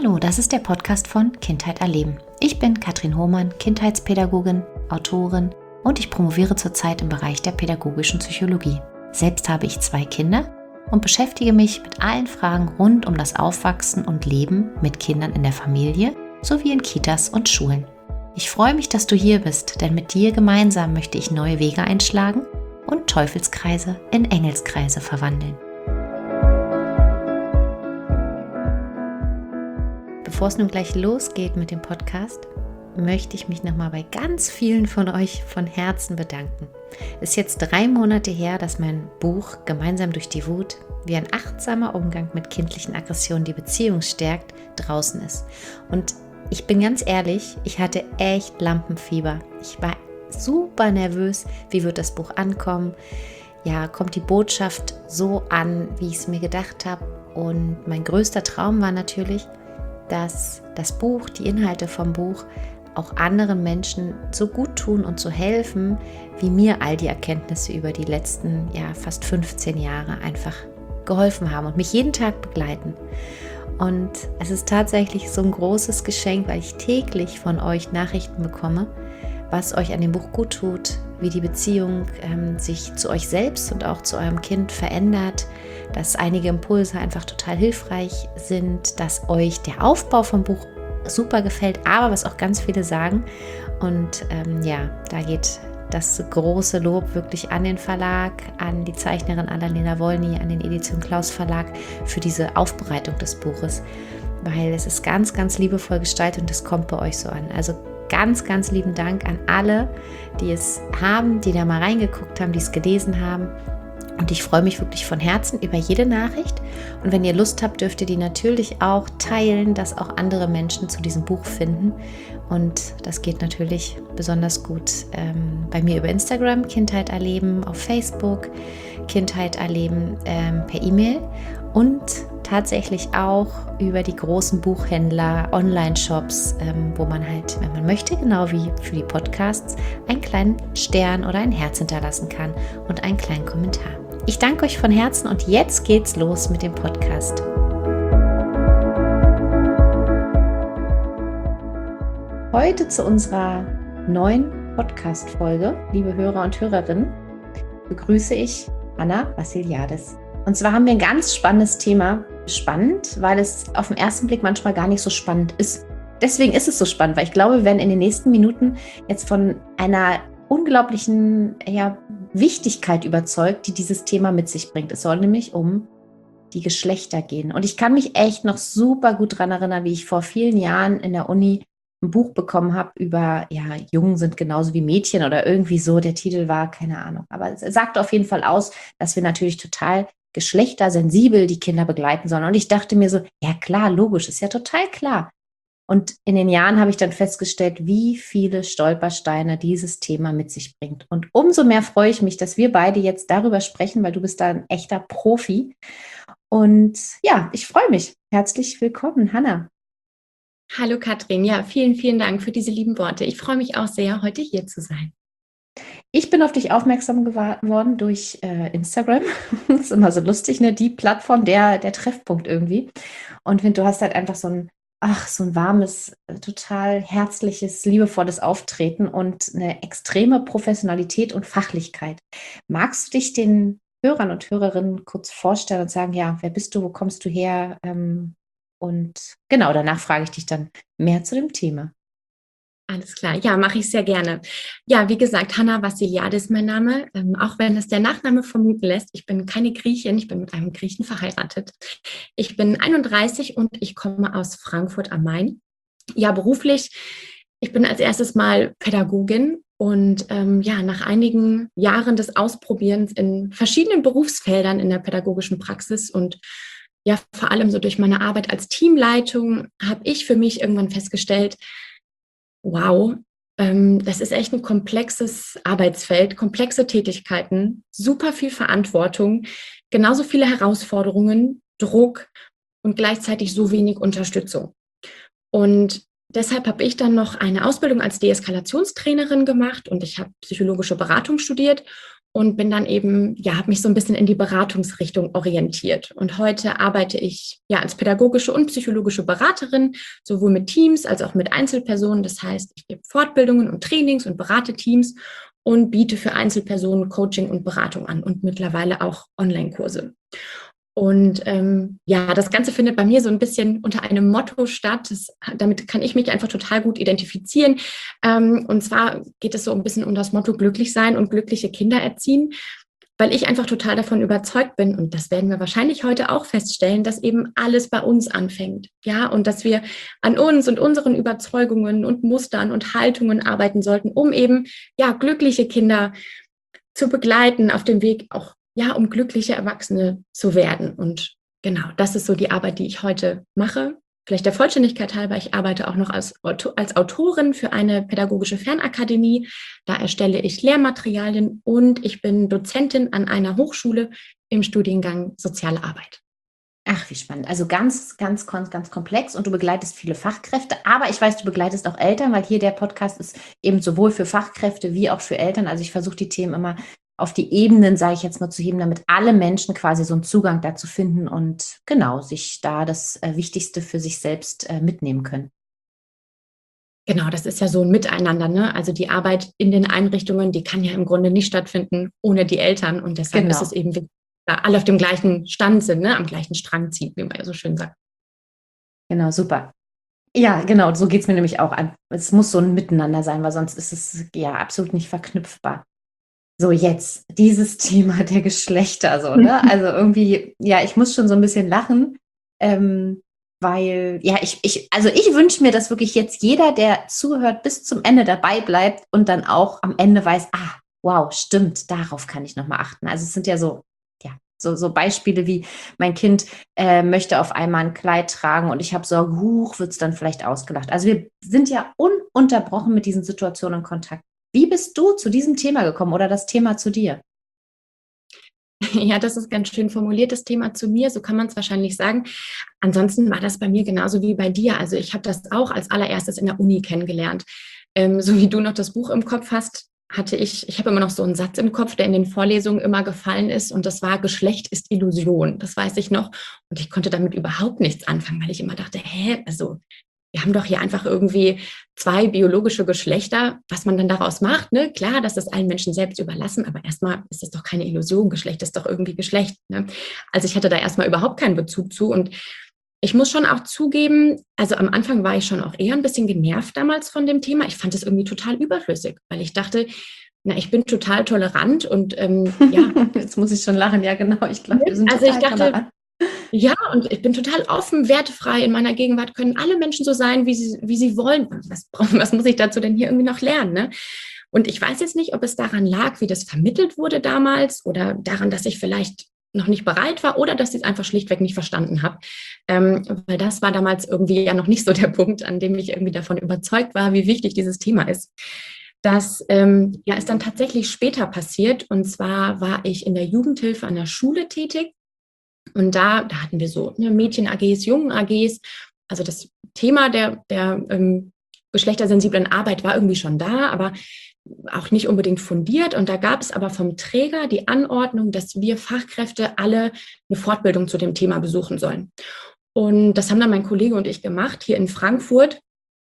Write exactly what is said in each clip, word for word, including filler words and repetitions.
Hallo, das ist der Podcast von Kindheit erleben. Ich bin Katrin Hohmann, Kindheitspädagogin, Autorin und ich promoviere zurzeit im Bereich der pädagogischen Psychologie. Selbst habe ich zwei Kinder und beschäftige mich mit allen Fragen rund um das Aufwachsen und Leben mit Kindern in der Familie sowie in Kitas und Schulen. Ich freue mich, dass du hier bist, denn mit dir gemeinsam möchte ich neue Wege einschlagen und Teufelskreise in Engelskreise verwandeln. Bevor es nun gleich losgeht mit dem Podcast, möchte ich mich nochmal bei ganz vielen von euch von Herzen bedanken. Es ist jetzt drei Monate her, dass mein Buch Gemeinsam durch die Wut, wie ein achtsamer Umgang mit kindlichen Aggressionen die Beziehung stärkt, draußen ist. Und ich bin ganz ehrlich, ich hatte echt Lampenfieber. Ich war super nervös, wie wird das Buch ankommen? Ja, kommt die Botschaft so an, wie ich es mir gedacht habe? Und mein größter Traum war natürlich, dass das Buch, die Inhalte vom Buch auch anderen Menschen so gut tun und so helfen, wie mir all die Erkenntnisse über die letzten ja, fast fünfzehn Jahre einfach geholfen haben und mich jeden Tag begleiten. Und es ist tatsächlich so ein großes Geschenk, weil ich täglich von euch Nachrichten bekomme, was euch an dem Buch gut tut, wie die Beziehung ähm, sich zu euch selbst und auch zu eurem Kind verändert, dass einige Impulse einfach total hilfreich sind, dass euch der Aufbau vom Buch super gefällt, aber was auch ganz viele sagen. Und ähm, ja, da geht das große Lob wirklich an den Verlag, an die Zeichnerin Annalena Wolny, an den Edition Klaus Verlag für diese Aufbereitung des Buches, weil es ist ganz, ganz liebevoll gestaltet und das kommt bei euch so an. Also ganz, ganz lieben Dank an alle, die es haben, die da mal reingeguckt haben, die es gelesen haben. Und ich freue mich wirklich von Herzen über jede Nachricht. Und wenn ihr Lust habt, dürft ihr die natürlich auch teilen, dass auch andere Menschen zu diesem Buch finden. Und das geht natürlich besonders gut ähm, bei mir über Instagram, Kindheit erleben, auf Facebook, Kindheit erleben ähm, per E-Mail und tatsächlich auch über die großen Buchhändler, Online-Shops, ähm, wo man halt, wenn man möchte, genau wie für die Podcasts, einen kleinen Stern oder ein Herz hinterlassen kann und einen kleinen Kommentar. Ich danke euch von Herzen und jetzt geht's los mit dem Podcast. Heute zu unserer neuen Podcast-Folge, liebe Hörer und Hörerinnen, begrüße ich Hanna Vassiliadis. Und zwar haben wir ein ganz spannendes Thema. Spannend, weil es auf den ersten Blick manchmal gar nicht so spannend ist. Deswegen ist es so spannend, weil ich glaube, wir werden in den nächsten Minuten jetzt von einer unglaublichen ja, Wichtigkeit überzeugt, die dieses Thema mit sich bringt. Es soll nämlich um die Geschlechter gehen. Und ich kann mich echt noch super gut daran erinnern, wie ich vor vielen Jahren in der Uni ein Buch bekommen habe über, ja, Jungen sind genauso wie Mädchen oder irgendwie so. Der Titel war, keine Ahnung. Aber es sagt auf jeden Fall aus, dass wir natürlich total geschlechtersensibel die Kinder begleiten sollen. Und ich dachte mir so, ja klar, logisch, ist ja total klar. Und in den Jahren habe ich dann festgestellt, wie viele Stolpersteine dieses Thema mit sich bringt. Und umso mehr freue ich mich, dass wir beide jetzt darüber sprechen, weil du bist da ein echter Profi. Und ja, ich freue mich. Herzlich willkommen, Hanna. Hallo Katrin, ja, vielen, vielen Dank für diese lieben Worte. Ich freue mich auch sehr, heute hier zu sein. Ich bin auf dich aufmerksam geworden durch äh, Instagram. Das ist immer so lustig, ne? Die Plattform, der, der Treffpunkt irgendwie. Und finde, du hast halt einfach so ein, ach, so ein warmes, total herzliches, liebevolles Auftreten und eine extreme Professionalität und Fachlichkeit. Magst du dich den Hörern und Hörerinnen kurz vorstellen und sagen, ja, wer bist du, wo kommst du her? Ähm, und genau, danach frage ich dich dann mehr zu dem Thema. Alles klar, ja, mache ich sehr gerne. Ja, wie gesagt, Hanna Vassiliadis ist mein Name, ähm, auch wenn es der Nachname vermuten lässt. Ich bin keine Griechin, ich bin mit einem Griechen verheiratet. Ich bin einunddreißig und ich komme aus Frankfurt am Main. Ja, beruflich, ich bin als erstes mal Pädagogin und ähm, ja, nach einigen Jahren des Ausprobierens in verschiedenen Berufsfeldern in der pädagogischen Praxis und ja, vor allem so durch meine Arbeit als Teamleitung habe ich für mich irgendwann festgestellt, wow, ähm, das ist echt ein komplexes Arbeitsfeld, komplexe Tätigkeiten, super viel Verantwortung, genauso viele Herausforderungen, Druck und gleichzeitig so wenig Unterstützung. Und deshalb habe ich dann noch eine Ausbildung als Deeskalationstrainerin gemacht und ich habe psychologische Beratung studiert und bin dann eben, ja, habe mich so ein bisschen in die Beratungsrichtung orientiert. Und heute arbeite ich ja als pädagogische und psychologische Beraterin, sowohl mit Teams als auch mit Einzelpersonen. Das heißt, ich gebe Fortbildungen und Trainings und berate Teams und biete für Einzelpersonen Coaching und Beratung an und mittlerweile auch Online-Kurse. Und ähm, ja, das Ganze findet bei mir so ein bisschen unter einem Motto statt. Das, damit kann ich mich einfach total gut identifizieren. Ähm, und zwar geht es so ein bisschen um das Motto glücklich sein und glückliche Kinder erziehen, weil ich einfach total davon überzeugt bin, und das werden wir wahrscheinlich heute auch feststellen, dass eben alles bei uns anfängt. Ja, und dass wir an uns und unseren Überzeugungen und Mustern und Haltungen arbeiten sollten, um eben ja glückliche Kinder zu begleiten auf dem Weg auch, ja, um glückliche Erwachsene zu werden. Und genau, das ist so die Arbeit, die ich heute mache. Vielleicht der Vollständigkeit halber, ich arbeite auch noch als, als Autorin für eine pädagogische Fernakademie. Da erstelle ich Lehrmaterialien und ich bin Dozentin an einer Hochschule im Studiengang Soziale Arbeit. Ach, wie spannend. Also ganz, ganz, ganz, ganz komplex und du begleitest viele Fachkräfte, aber ich weiß, du begleitest auch Eltern, weil hier der Podcast ist eben sowohl für Fachkräfte wie auch für Eltern. Also ich versuche die Themen immer auf die Ebenen, sage ich jetzt mal, zu heben, damit alle Menschen quasi so einen Zugang dazu finden und genau sich da das äh, Wichtigste für sich selbst äh, mitnehmen können. Genau, das ist ja so ein Miteinander, ne? Also die Arbeit in den Einrichtungen, die kann ja im Grunde nicht stattfinden ohne die Eltern. Und deshalb Genau. ist es eben wichtig, dass alle auf dem gleichen Stand sind, ne? Am gleichen Strang ziehen, wie man ja so schön sagt. Genau, super. Ja, genau, so geht es mir nämlich auch an. Es muss so ein Miteinander sein, weil sonst ist es ja absolut nicht verknüpfbar. So, jetzt dieses Thema der Geschlechter, so, ne? Also irgendwie, ja, ich muss schon so ein bisschen lachen, ähm, weil, ja, ich, ich, also ich wünsche mir, dass wirklich jetzt jeder, der zuhört, bis zum Ende dabei bleibt und dann auch am Ende weiß, ah, wow, stimmt, darauf kann ich nochmal achten. Also es sind ja so, ja, so, so Beispiele wie, mein Kind äh, möchte auf einmal ein Kleid tragen und ich habe Sorge, huch, wird es dann vielleicht ausgelacht. Also wir sind ja ununterbrochen mit diesen Situationen in Kontakt. Wie bist du zu diesem Thema gekommen oder das Thema zu dir? Ja, das ist ganz schön formuliert, das Thema zu mir, so kann man es wahrscheinlich sagen. Ansonsten war das bei mir genauso wie bei dir. Also ich habe das auch als allererstes in der Uni kennengelernt. Ähm, so wie du noch das Buch im Kopf hast, hatte ich, ich habe immer noch so einen Satz im Kopf, der in den Vorlesungen immer gefallen ist, und das war: Geschlecht ist Illusion. Das weiß ich noch. Und ich konnte damit überhaupt nichts anfangen, weil ich immer dachte, hä, also wir haben doch hier einfach irgendwie zwei biologische Geschlechter, was man dann daraus macht, ne? Klar, das ist allen Menschen selbst überlassen, aber erstmal ist das doch keine Illusion. Geschlecht ist doch irgendwie Geschlecht, ne? Also ich hatte da erstmal überhaupt keinen Bezug zu, und ich muss schon auch zugeben, also am Anfang war ich schon auch eher ein bisschen genervt damals von dem Thema. Ich fand es irgendwie total überflüssig, weil ich dachte, na, ich bin total tolerant und ähm, ja. Jetzt muss ich schon lachen, ja genau, ich glaube, wir sind also total ich dachte, tolerant. Ja, und ich bin total offen, wertefrei. In meiner Gegenwart können alle Menschen so sein, wie sie, wie sie wollen. Was, was muss ich dazu denn hier irgendwie noch lernen? Ne? Und ich weiß jetzt nicht, ob es daran lag, wie das vermittelt wurde damals, oder daran, dass ich vielleicht noch nicht bereit war, oder dass ich es einfach schlichtweg nicht verstanden habe. Ähm, weil das war damals irgendwie ja noch nicht so der Punkt, an dem ich irgendwie davon überzeugt war, wie wichtig dieses Thema ist. Das ähm, ja, ist dann tatsächlich später passiert. Und zwar war ich in der Jugendhilfe an der Schule tätig. Und da, da hatten wir so ne, Mädchen-A Gs, Jungen-A Gs. Also das Thema der, der ähm, geschlechtersensiblen Arbeit war irgendwie schon da, aber auch nicht unbedingt fundiert. Und da gab es aber vom Träger die Anordnung, dass wir Fachkräfte alle eine Fortbildung zu dem Thema besuchen sollen. Und das haben dann mein Kollege und ich gemacht hier in Frankfurt.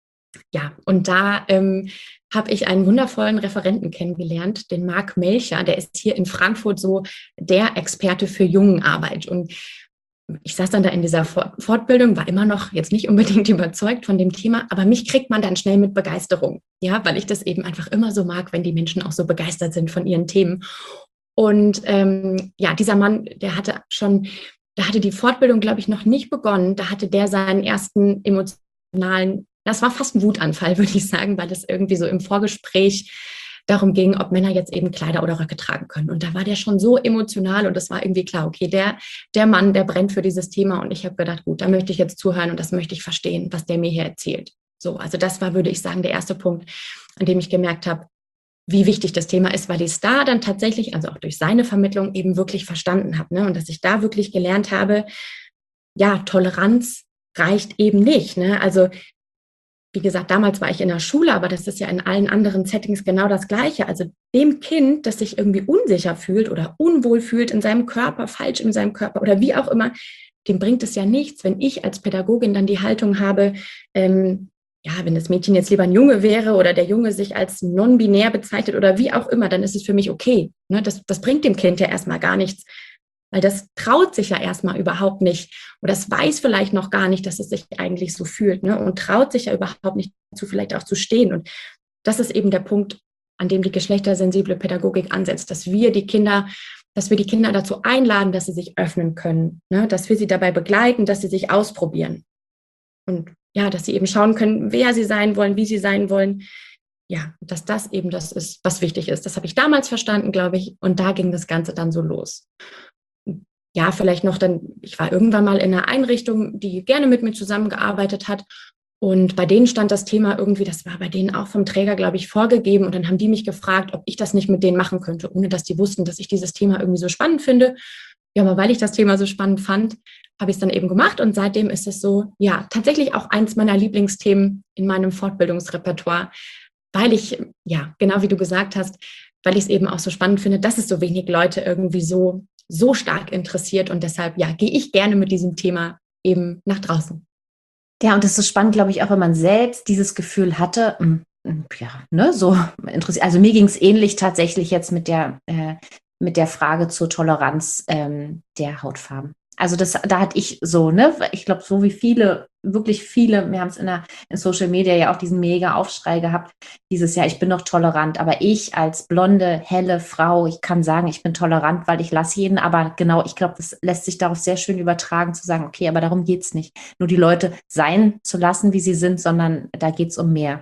Ja, und da ähm, habe ich einen wundervollen Referenten kennengelernt, den Marc Melcher. Der ist hier in Frankfurt so der Experte für Jungenarbeit. Und ich saß dann da in dieser Fortbildung, war immer noch jetzt nicht unbedingt überzeugt von dem Thema, aber mich kriegt man dann schnell mit Begeisterung. Ja, weil ich das eben einfach immer so mag, wenn die Menschen auch so begeistert sind von ihren Themen. Und ähm, ja, dieser Mann, der hatte schon, da hatte die Fortbildung, glaube ich, noch nicht begonnen. Da hatte der seinen ersten emotionalen, das war fast ein Wutanfall, würde ich sagen, weil es irgendwie so im Vorgespräch darum ging, ob Männer jetzt eben Kleider oder Röcke tragen können. Und da war der schon so emotional, und es war irgendwie klar, okay, der, der Mann, der brennt für dieses Thema. Und ich habe gedacht, gut, da möchte ich jetzt zuhören und das möchte ich verstehen, was der mir hier erzählt. So, also das war, würde ich sagen, der erste Punkt, an dem ich gemerkt habe, wie wichtig das Thema ist, weil ich es da dann tatsächlich, also auch durch seine Vermittlung, eben wirklich verstanden habe, ne? Und dass ich da wirklich gelernt habe, ja, Toleranz reicht eben nicht, ne? Also wie gesagt, damals war ich in der Schule, aber das ist ja in allen anderen Settings genau das Gleiche. Also dem Kind, das sich irgendwie unsicher fühlt oder unwohl fühlt in seinem Körper, falsch in seinem Körper oder wie auch immer, dem bringt es ja nichts, wenn ich als Pädagogin dann die Haltung habe, ähm, ja, wenn das Mädchen jetzt lieber ein Junge wäre oder der Junge sich als non-binär bezeichnet oder wie auch immer, dann ist es für mich okay. Ne? Das, das bringt dem Kind ja erstmal gar nichts, weil das traut sich ja erstmal überhaupt nicht. Oder das weiß vielleicht noch gar nicht, dass es sich eigentlich so fühlt, ne? Und traut sich ja überhaupt nicht dazu, vielleicht auch zu stehen. Und das ist eben der Punkt, an dem die geschlechtersensible Pädagogik ansetzt, dass wir die Kinder, dass wir die Kinder dazu einladen, dass sie sich öffnen können, ne? Dass wir sie dabei begleiten, dass sie sich ausprobieren. Und ja, dass sie eben schauen können, wer sie sein wollen, wie sie sein wollen. Ja, dass das eben das ist, was wichtig ist. Das habe ich damals verstanden, glaube ich. Und da ging das Ganze dann so los. Ja, vielleicht noch dann, ich war irgendwann mal in einer Einrichtung, die gerne mit mir zusammengearbeitet hat. Und bei denen stand das Thema irgendwie, das war bei denen auch vom Träger, glaube ich, vorgegeben. Und dann haben die mich gefragt, ob ich das nicht mit denen machen könnte, ohne dass die wussten, dass ich dieses Thema irgendwie so spannend finde. Ja, aber weil ich das Thema so spannend fand, habe ich es dann eben gemacht. Und seitdem ist es so, ja, tatsächlich auch eins meiner Lieblingsthemen in meinem Fortbildungsrepertoire, weil ich, ja, genau wie du gesagt hast, weil ich es eben auch so spannend finde, dass es so wenig Leute irgendwie so so stark interessiert und deshalb, ja, gehe ich gerne mit diesem Thema eben nach draußen. Ja, und das ist so spannend, glaube ich, auch wenn man selbst dieses Gefühl hatte, mh, ja, ne, so interessiert. Also mir ging es ähnlich tatsächlich jetzt mit der, äh, mit der Frage zur Toleranz ähm, der Hautfarben. Also das, da hatte ich so, ne, ich glaube, so wie viele, wirklich viele, wir haben es in, der, in Social Media ja auch diesen mega Aufschrei gehabt, dieses Jahr, ich bin doch tolerant, aber ich als blonde, helle Frau, ich kann sagen, ich bin tolerant, weil ich lasse jeden, aber genau, ich glaube, das lässt sich darauf sehr schön übertragen, zu sagen, okay, aber darum geht es nicht, nur die Leute sein zu lassen, wie sie sind, sondern da geht es um mehr.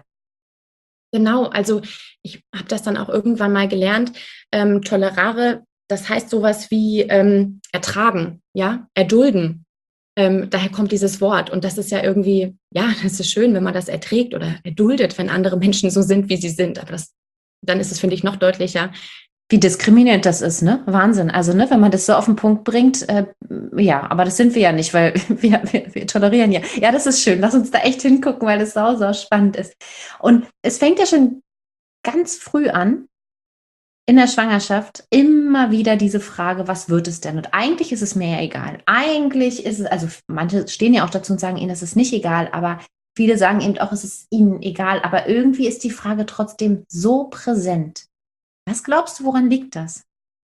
Genau, also ich habe das dann auch irgendwann mal gelernt, ähm, tolerare, das heißt sowas wie ähm, ertragen, ja, erdulden. Ähm, daher kommt dieses Wort und das ist ja irgendwie, ja, das ist schön, wenn man das erträgt oder erduldet, wenn andere Menschen so sind, wie sie sind, aber das, dann ist es, finde ich, noch deutlicher. Wie diskriminierend das ist, ne? Wahnsinn. Also, ne, wenn man das so auf den Punkt bringt, äh, ja, aber das sind wir ja nicht, weil wir, wir, wir tolerieren ja. Ja, das ist schön. Lass uns da echt hingucken, weil das sau, sau spannend ist. Und es fängt ja schon ganz früh an, in der Schwangerschaft, immer wieder diese Frage, was wird es denn? Und eigentlich ist es mir ja egal. Eigentlich ist es, also manche stehen ja auch dazu und sagen, ihnen ist es nicht egal, aber viele sagen eben auch, es ist ihnen egal. Aber irgendwie ist die Frage trotzdem so präsent. Was glaubst du, woran liegt das?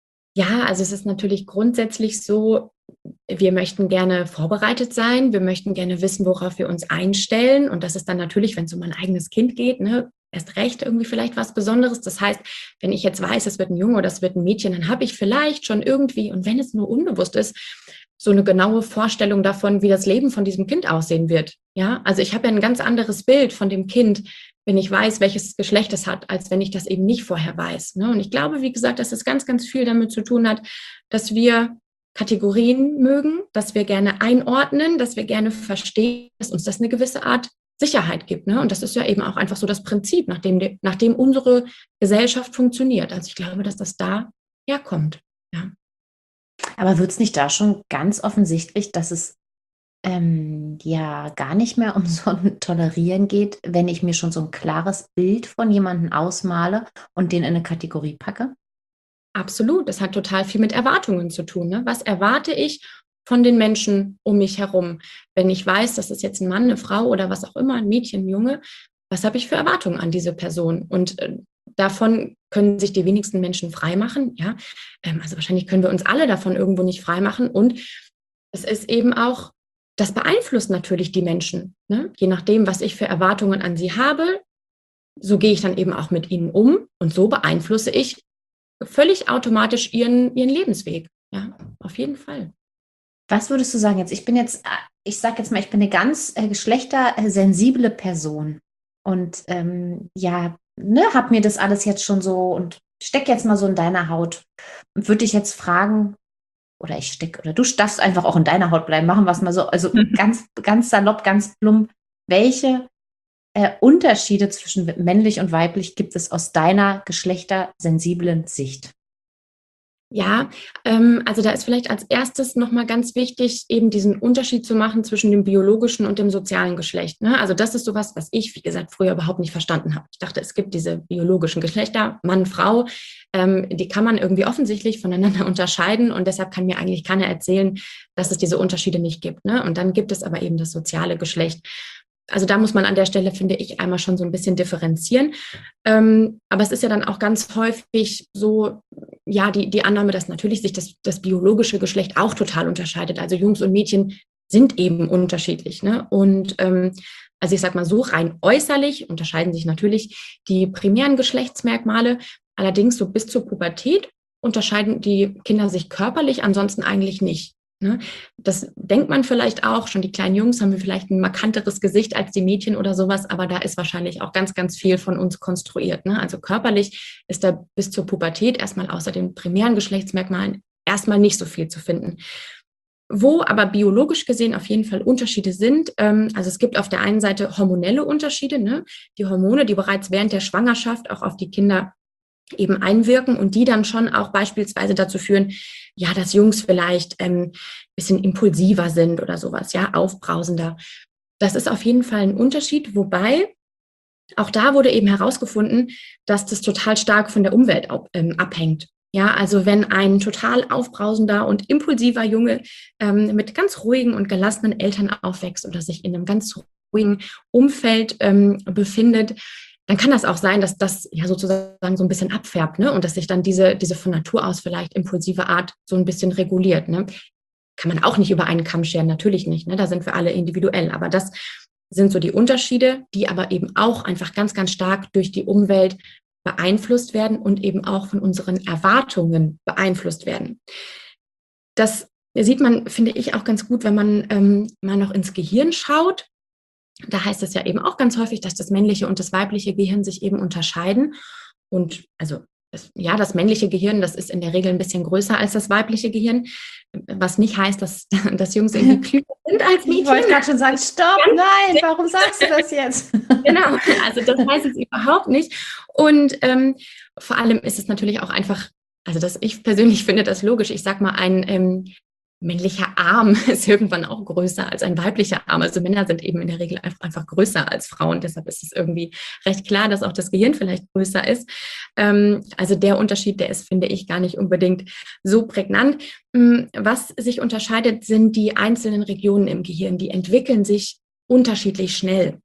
Ja, also es ist natürlich grundsätzlich so, wir möchten gerne vorbereitet sein, wir möchten gerne wissen, worauf wir uns einstellen. Und das ist dann natürlich, wenn es um ein eigenes Kind geht, ne, erst recht irgendwie vielleicht was Besonderes. Das heißt, wenn ich jetzt weiß, es wird ein Junge oder es wird ein Mädchen, dann habe ich vielleicht schon irgendwie, und wenn es nur unbewusst ist, so eine genaue Vorstellung davon, wie das Leben von diesem Kind aussehen wird. Ja, also ich habe ja ein ganz anderes Bild von dem Kind, wenn ich weiß, welches Geschlecht es hat, als wenn ich das eben nicht vorher weiß. Ne? Und ich glaube, wie gesagt, dass es ganz, ganz viel damit zu tun hat, dass wir Kategorien mögen, dass wir gerne einordnen, dass wir gerne verstehen, dass uns das eine gewisse Art Sicherheit gibt. Ne? Und das ist ja eben auch einfach so das Prinzip, nach dem, nach dem unsere Gesellschaft funktioniert. Also ich glaube, dass das da herkommt. Ja. Aber wird es nicht da schon ganz offensichtlich, dass es ähm, ja gar nicht mehr um so ein Tolerieren geht, wenn ich mir schon so ein klares Bild von jemandem ausmale und den in eine Kategorie packe? Absolut. Das hat total viel mit Erwartungen zu tun. Ne? Was erwarte ich von den Menschen um mich herum? Wenn ich weiß, das ist jetzt ein Mann, eine Frau oder was auch immer, ein Mädchen, ein Junge, was habe ich für Erwartungen an diese Person? Und äh, davon können sich die wenigsten Menschen freimachen. Ja? Ähm, also wahrscheinlich können wir uns alle davon irgendwo nicht freimachen. Und es ist eben auch, das beeinflusst natürlich die Menschen. Ne? Je nachdem, was ich für Erwartungen an sie habe, so gehe ich dann eben auch mit ihnen um. Und so beeinflusse ich völlig automatisch ihren, ihren Lebensweg. Ja, auf jeden Fall. Was würdest du sagen jetzt? Ich bin jetzt, äh, ich sage jetzt mal, ich bin eine ganz äh, geschlechtersensible Person und ähm, ja, ne, habe mir das alles jetzt schon so und steck jetzt mal so in deiner Haut und würde dich jetzt fragen, oder ich steck, oder du darfst einfach auch in deiner Haut bleiben, machen wir es mal so, also Mhm. ganz, ganz salopp, ganz plump, welche äh, Unterschiede zwischen männlich und weiblich gibt es aus deiner geschlechtersensiblen Sicht? Ja, ähm, also da ist vielleicht als erstes nochmal ganz wichtig, eben diesen Unterschied zu machen zwischen dem biologischen und dem sozialen Geschlecht. Ne? Also das ist sowas, was ich, wie gesagt, früher überhaupt nicht verstanden habe. Ich dachte, es gibt diese biologischen Geschlechter, Mann, Frau, ähm, die kann man irgendwie offensichtlich voneinander unterscheiden und deshalb kann mir eigentlich keiner erzählen, dass es diese Unterschiede nicht gibt. Ne? Und dann gibt es aber eben das soziale Geschlecht. Also da muss man an der Stelle, finde ich, einmal schon so ein bisschen differenzieren. Ähm, aber es ist ja dann auch ganz häufig so, ja, die, die Annahme, dass natürlich sich das, das biologische Geschlecht auch total unterscheidet. Also Jungs und Mädchen sind eben unterschiedlich. Ne? Und ähm, also ich sag mal so, rein äußerlich unterscheiden sich natürlich die primären Geschlechtsmerkmale. Allerdings so bis zur Pubertät unterscheiden die Kinder sich körperlich, ansonsten eigentlich nicht. Ne? Das denkt man vielleicht auch, schon die kleinen Jungs haben wir vielleicht ein markanteres Gesicht als die Mädchen oder sowas, aber da ist wahrscheinlich auch ganz, ganz viel von uns konstruiert. Ne? Also körperlich ist da bis zur Pubertät erstmal außer den primären Geschlechtsmerkmalen erstmal nicht so viel zu finden. Wo aber biologisch gesehen auf jeden Fall Unterschiede sind, ähm, also es gibt auf der einen Seite hormonelle Unterschiede, ne? Die Hormone, die bereits während der Schwangerschaft auch auf die Kinder eben einwirken und die dann schon auch beispielsweise dazu führen, ja, dass Jungs vielleicht ähm, bisschen impulsiver sind oder sowas, ja, aufbrausender. Das ist auf jeden Fall ein Unterschied, wobei auch da wurde eben herausgefunden, dass das total stark von der Umwelt ab, ähm, abhängt. Ja, also wenn ein total aufbrausender und impulsiver Junge ähm, mit ganz ruhigen und gelassenen Eltern aufwächst oder sich in einem ganz ruhigen Umfeld ähm, befindet, dann kann das auch sein, dass das ja sozusagen so ein bisschen abfärbt, ne? Und dass sich dann diese, diese von Natur aus vielleicht impulsive Art so ein bisschen reguliert. Ne? Kann man auch nicht über einen Kamm scheren, natürlich nicht. Ne? Da sind wir alle individuell. Aber das sind so die Unterschiede, die aber eben auch einfach ganz, ganz stark durch die Umwelt beeinflusst werden und eben auch von unseren Erwartungen beeinflusst werden. Das sieht man, finde ich, auch ganz gut, wenn man ähm, mal noch ins Gehirn schaut. Da heißt es ja eben auch ganz häufig, dass das männliche und das weibliche Gehirn sich eben unterscheiden. Und also das, ja, das männliche Gehirn, das ist in der Regel ein bisschen größer als das weibliche Gehirn, was nicht heißt, dass, dass Jungs irgendwie klüger sind als Mädchen. Ich wollte gerade schon sagen, stopp, nein, warum sagst du das jetzt? Genau, also das heißt es überhaupt nicht. Und ähm, vor allem ist es natürlich auch einfach, also das, ich persönlich finde das logisch. Ich sag mal, ein ähm, männlicher Arm ist irgendwann auch größer als ein weiblicher Arm. Also Männer sind eben in der Regel einfach, einfach größer als Frauen. Deshalb ist es irgendwie recht klar, dass auch das Gehirn vielleicht größer ist. Ähm, also der Unterschied, der ist, finde ich, gar nicht unbedingt so prägnant. Was sich unterscheidet, sind die einzelnen Regionen im Gehirn. Die entwickeln sich unterschiedlich schnell.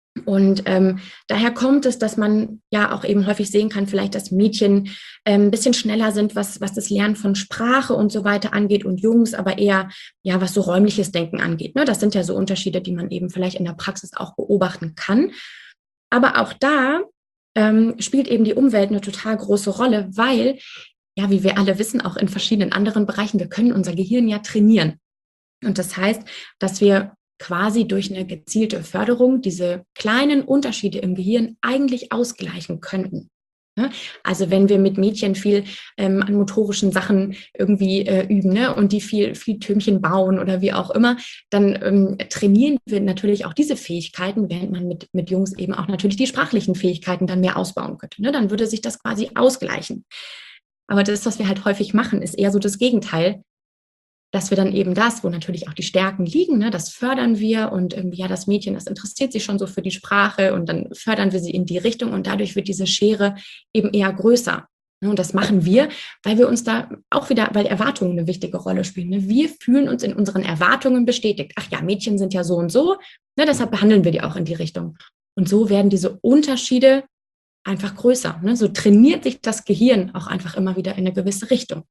Und ähm, daher kommt es, dass man ja auch eben häufig sehen kann, vielleicht, dass Mädchen ähm, ein bisschen schneller sind, was, was das Lernen von Sprache und so weiter angeht und Jungs aber eher, ja, was so räumliches Denken angeht. Ne? Das sind ja so Unterschiede, die man eben vielleicht in der Praxis auch beobachten kann. Aber auch da ähm, spielt eben die Umwelt eine total große Rolle, weil, ja, wie wir alle wissen, auch in verschiedenen anderen Bereichen, wir können unser Gehirn ja trainieren. Und das heißt, dass wir quasi durch eine gezielte Förderung diese kleinen Unterschiede im Gehirn eigentlich ausgleichen könnten. Ne? Also wenn wir mit Mädchen viel ähm, an motorischen Sachen irgendwie äh, üben, ne? Und die viel, viel Türmchen bauen oder wie auch immer, dann ähm, trainieren wir natürlich auch diese Fähigkeiten, während man mit, mit Jungs eben auch natürlich die sprachlichen Fähigkeiten dann mehr ausbauen könnte. Ne? Dann würde sich das quasi ausgleichen. Aber das, was wir halt häufig machen, ist eher so das Gegenteil, dass wir dann eben das, wo natürlich auch die Stärken liegen, ne, das fördern wir und ähm, ja, das Mädchen, das interessiert sich schon so für die Sprache und dann fördern wir sie in die Richtung und dadurch wird diese Schere eben eher größer. Ne, und das machen wir, weil wir uns da auch wieder, weil Erwartungen eine wichtige Rolle spielen. Ne? Wir fühlen uns in unseren Erwartungen bestätigt. Ach ja, Mädchen sind ja so und so, ne, deshalb behandeln wir die auch in die Richtung. Und so werden diese Unterschiede einfach größer. Ne? So trainiert sich das Gehirn auch einfach immer wieder in eine gewisse Richtung.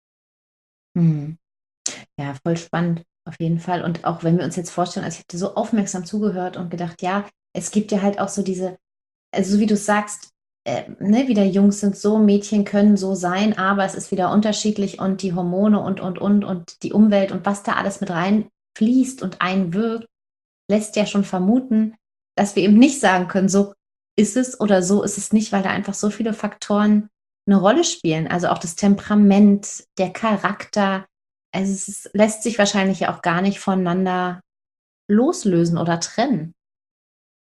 Hm. Ja, voll spannend, auf jeden Fall. Und auch wenn wir uns jetzt vorstellen, also ich habe dir so aufmerksam zugehört und gedacht, ja, es gibt ja halt auch so diese, also so wie du sagst, äh, ne, wieder Jungs sind so, Mädchen können so sein, aber es ist wieder unterschiedlich und die Hormone und, und, und und die Umwelt und was da alles mit reinfließt und einwirkt, lässt ja schon vermuten, dass wir eben nicht sagen können, so ist es oder so ist es nicht, weil da einfach so viele Faktoren eine Rolle spielen. Also auch das Temperament, der Charakter. Also es ist, lässt sich wahrscheinlich ja auch gar nicht voneinander loslösen oder trennen.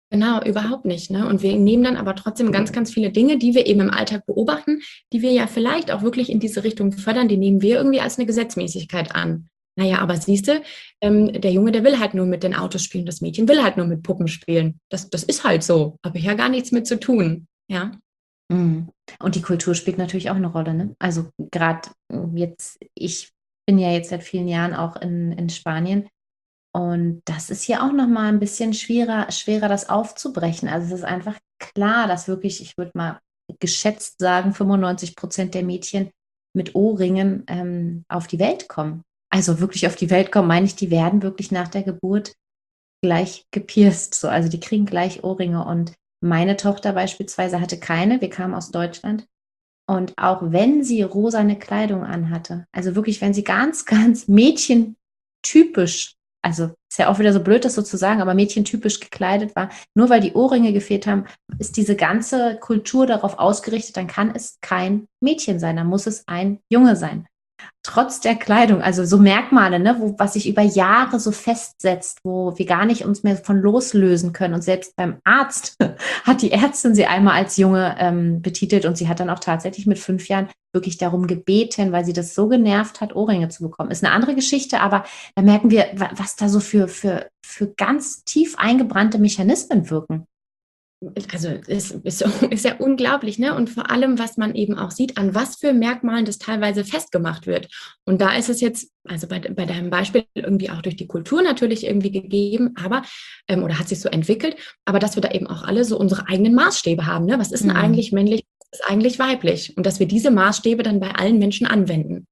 Genau, überhaupt nicht. Ne? Und wir nehmen dann aber trotzdem ganz, ganz viele Dinge, die wir eben im Alltag beobachten, die wir ja vielleicht auch wirklich in diese Richtung fördern, die nehmen wir irgendwie als eine Gesetzmäßigkeit an. Naja, aber siehst du, ähm, der Junge, der will halt nur mit den Autos spielen, das Mädchen will halt nur mit Puppen spielen. Das, das ist halt so. Habe ich ja gar nichts mit zu tun. Ja. Mhm. Und die Kultur spielt natürlich auch eine Rolle, ne? Also gerade jetzt, ich bin ja jetzt seit vielen Jahren auch in, in Spanien und das ist hier auch nochmal ein bisschen schwerer, schwerer, das aufzubrechen. Also es ist einfach klar, dass wirklich, ich würde mal geschätzt sagen, fünfundneunzig Prozent der Mädchen mit Ohrringen ähm, auf die Welt kommen. Also wirklich auf die Welt kommen, meine ich, die werden wirklich nach der Geburt gleich gepierst. So. Also die kriegen gleich Ohrringe und meine Tochter beispielsweise hatte keine, wir kamen aus Deutschland. Und auch wenn sie rosane Kleidung anhatte, also wirklich, wenn sie ganz, ganz mädchentypisch, also ist ja auch wieder so blöd, das so zu sagen, aber mädchentypisch gekleidet war, nur weil die Ohrringe gefehlt haben, ist diese ganze Kultur darauf ausgerichtet, dann kann es kein Mädchen sein, dann muss es ein Junge sein. Trotz der Kleidung, also so Merkmale, ne, wo, was sich über Jahre so festsetzt, wo wir gar nicht uns mehr von loslösen können. Und selbst beim Arzt hat die Ärztin sie einmal als Junge ähm, betitelt und sie hat dann auch tatsächlich mit fünf Jahren wirklich darum gebeten, weil sie das so genervt hat, Ohrringe zu bekommen. Ist eine andere Geschichte, aber da merken wir, was da so für, für, für ganz tief eingebrannte Mechanismen wirken. Also es ist, ist ja unglaublich, ne? Und vor allem, was man eben auch sieht, an was für Merkmalen das teilweise festgemacht wird. Und da ist es jetzt, also bei, bei deinem Beispiel irgendwie auch durch die Kultur natürlich irgendwie gegeben, aber, ähm, oder hat sich so entwickelt, aber dass wir da eben auch alle so unsere eigenen Maßstäbe haben, ne? Was ist denn Mhm. eigentlich männlich, was ist eigentlich weiblich? Und dass wir diese Maßstäbe dann bei allen Menschen anwenden.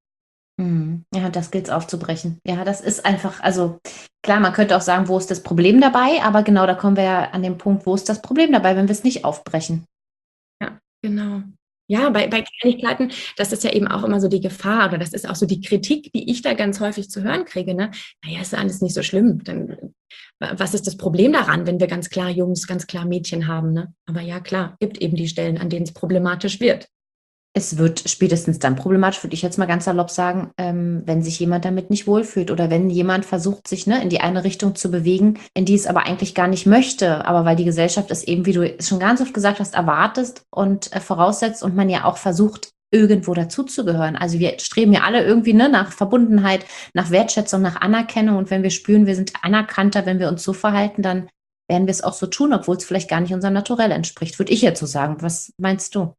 Ja, das gilt es aufzubrechen. Ja, das ist einfach, also klar, man könnte auch sagen, wo ist das Problem dabei, aber genau, da kommen wir ja an den Punkt, wo ist das Problem dabei, wenn wir es nicht aufbrechen. Ja, genau. Ja, bei, bei Kleinigkeiten, das ist ja eben auch immer so die Gefahr oder das ist auch so die Kritik, die ich da ganz häufig zu hören kriege. Ne? Naja, ist ja alles nicht so schlimm. Dann, was ist das Problem daran, wenn wir ganz klar Jungs, ganz klar Mädchen haben? Ne? Aber ja, klar, gibt eben die Stellen, an denen es problematisch wird. Es wird spätestens dann problematisch, würde ich jetzt mal ganz salopp sagen, ähm, wenn sich jemand damit nicht wohlfühlt oder wenn jemand versucht, sich ne, in die eine Richtung zu bewegen, in die es aber eigentlich gar nicht möchte, aber weil die Gesellschaft es eben, wie du es schon ganz oft gesagt hast, erwartest und äh, voraussetzt und man ja auch versucht, irgendwo dazuzugehören. Also wir streben ja alle irgendwie ne, nach Verbundenheit, nach Wertschätzung, nach Anerkennung und wenn wir spüren, wir sind anerkannter, wenn wir uns so verhalten, dann werden wir es auch so tun, obwohl es vielleicht gar nicht unserem Naturell entspricht, würde ich jetzt so sagen. Was meinst du?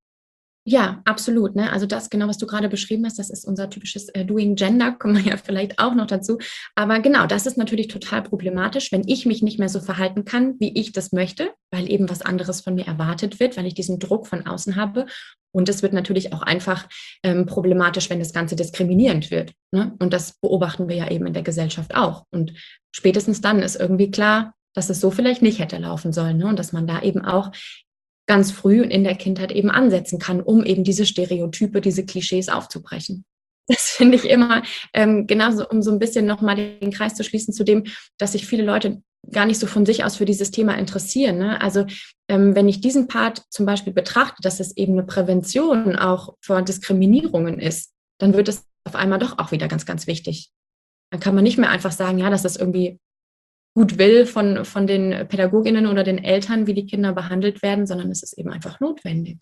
Ja, absolut. Ne? Also das genau, was du gerade beschrieben hast, das ist unser typisches äh, Doing Gender, kommen wir ja vielleicht auch noch dazu. Aber genau, das ist natürlich total problematisch, wenn ich mich nicht mehr so verhalten kann, wie ich das möchte, weil eben was anderes von mir erwartet wird, weil ich diesen Druck von außen habe. Und es wird natürlich auch einfach ähm, problematisch, wenn das Ganze diskriminierend wird. Ne? Und das beobachten wir ja eben in der Gesellschaft auch. Und spätestens dann ist irgendwie klar, dass es so vielleicht nicht hätte laufen sollen. Ne? Und dass man da eben auch ganz früh in der Kindheit eben ansetzen kann, um eben diese Stereotype, diese Klischees aufzubrechen. Das finde ich immer ähm, genauso, um so ein bisschen nochmal den Kreis zu schließen zu dem, dass sich viele Leute gar nicht so von sich aus für dieses Thema interessieren. Ne? Also ähm, wenn ich diesen Part zum Beispiel betrachte, dass es eben eine Prävention auch vor Diskriminierungen ist, dann wird es auf einmal doch auch wieder ganz, ganz wichtig. Dann kann man nicht mehr einfach sagen, ja, das ist irgendwie gut will von, von den PädagogInnen oder den Eltern, wie die Kinder behandelt werden, sondern es ist eben einfach notwendig.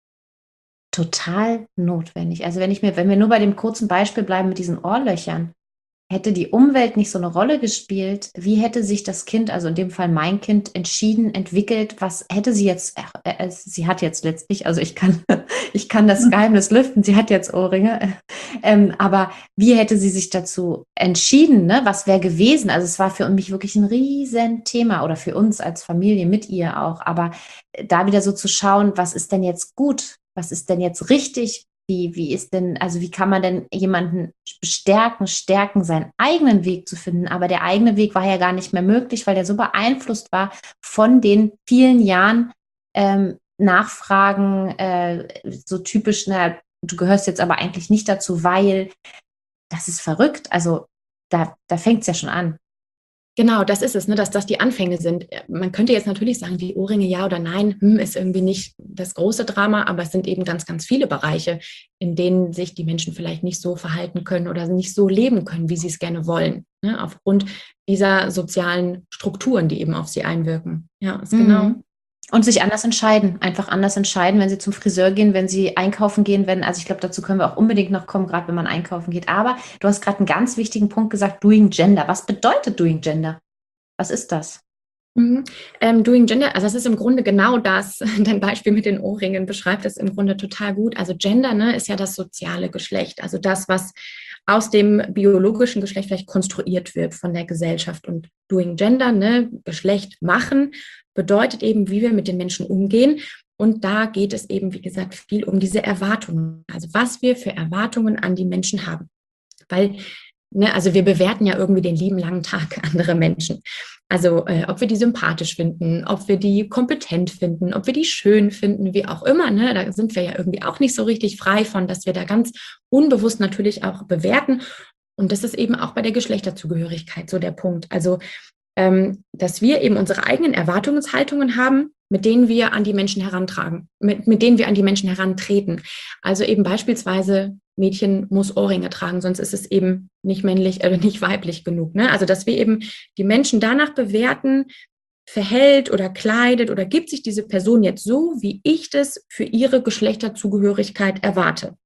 Total notwendig. Also wenn ich mir, wenn wir nur bei dem kurzen Beispiel bleiben mit diesen Ohrlöchern, hätte die Umwelt nicht so eine Rolle gespielt, wie hätte sich das Kind, also in dem Fall mein Kind, entschieden, entwickelt, was hätte sie jetzt, äh, äh, sie hat jetzt letztlich, also ich kann, ich kann das Geheimnis lüften, sie hat jetzt Ohrringe, ähm, aber wie hätte sie sich dazu entschieden, ne? Was wäre gewesen? Also es war für mich wirklich ein Riesenthema oder für uns als Familie mit ihr auch, aber da wieder so zu schauen, was ist denn jetzt gut, was ist denn jetzt richtig, Wie, wie ist denn, also wie kann man denn jemanden bestärken, stärken, seinen eigenen Weg zu finden? Aber der eigene Weg war ja gar nicht mehr möglich, weil der so beeinflusst war von den vielen Jahren ähm, Nachfragen, äh, so typisch, na, du gehörst jetzt aber eigentlich nicht dazu, weil das ist verrückt. Also da, da fängt es ja schon an. Genau, das ist es, ne, dass das die Anfänge sind. Man könnte jetzt natürlich sagen, die Ohrringe ja oder nein, hm, ist irgendwie nicht das große Drama, aber es sind eben ganz, ganz viele Bereiche, in denen sich die Menschen vielleicht nicht so verhalten können oder nicht so leben können, wie sie es gerne wollen. ne? Aufgrund dieser sozialen Strukturen, die eben auf sie einwirken. Ja, ist Mhm. genau. Und sich anders entscheiden, einfach anders entscheiden, wenn sie zum Friseur gehen, wenn sie einkaufen gehen, wenn, also ich glaube, dazu können wir auch unbedingt noch kommen, gerade wenn man einkaufen geht. Aber du hast gerade einen ganz wichtigen Punkt gesagt, Doing Gender. Was bedeutet Doing Gender? Was ist das? Mhm. Ähm, Doing Gender, also das ist im Grunde genau das, dein Beispiel mit den Ohrringen beschreibt es im Grunde total gut. Also Gender, ne, ist ja das soziale Geschlecht, also das, was aus dem biologischen Geschlecht vielleicht konstruiert wird von der Gesellschaft. Und Doing Gender, ne, Geschlecht machen, bedeutet eben, wie wir mit den Menschen umgehen. Und da geht es eben, wie gesagt, viel um diese Erwartungen, also was wir für Erwartungen an die Menschen haben. Weil, ne, also wir bewerten ja irgendwie den lieben langen Tag andere Menschen. Also äh, ob wir die sympathisch finden, ob wir die kompetent finden, ob wir die schön finden, wie auch immer. Ne? Da sind wir ja irgendwie auch nicht so richtig frei von, dass wir da ganz unbewusst natürlich auch bewerten. Und das ist eben auch bei der Geschlechterzugehörigkeit so der Punkt. Also, ähm, dass wir eben unsere eigenen Erwartungshaltungen haben, mit denen wir an die Menschen herantragen, mit, mit denen wir an die Menschen herantreten. Also eben beispielsweise, Mädchen muss Ohrringe tragen, sonst ist es eben nicht männlich oder nicht weiblich genug. Ne? Also dass wir eben die Menschen danach bewerten, verhält oder kleidet oder gibt sich diese Person jetzt so, wie ich das für ihre Geschlechterzugehörigkeit erwarte.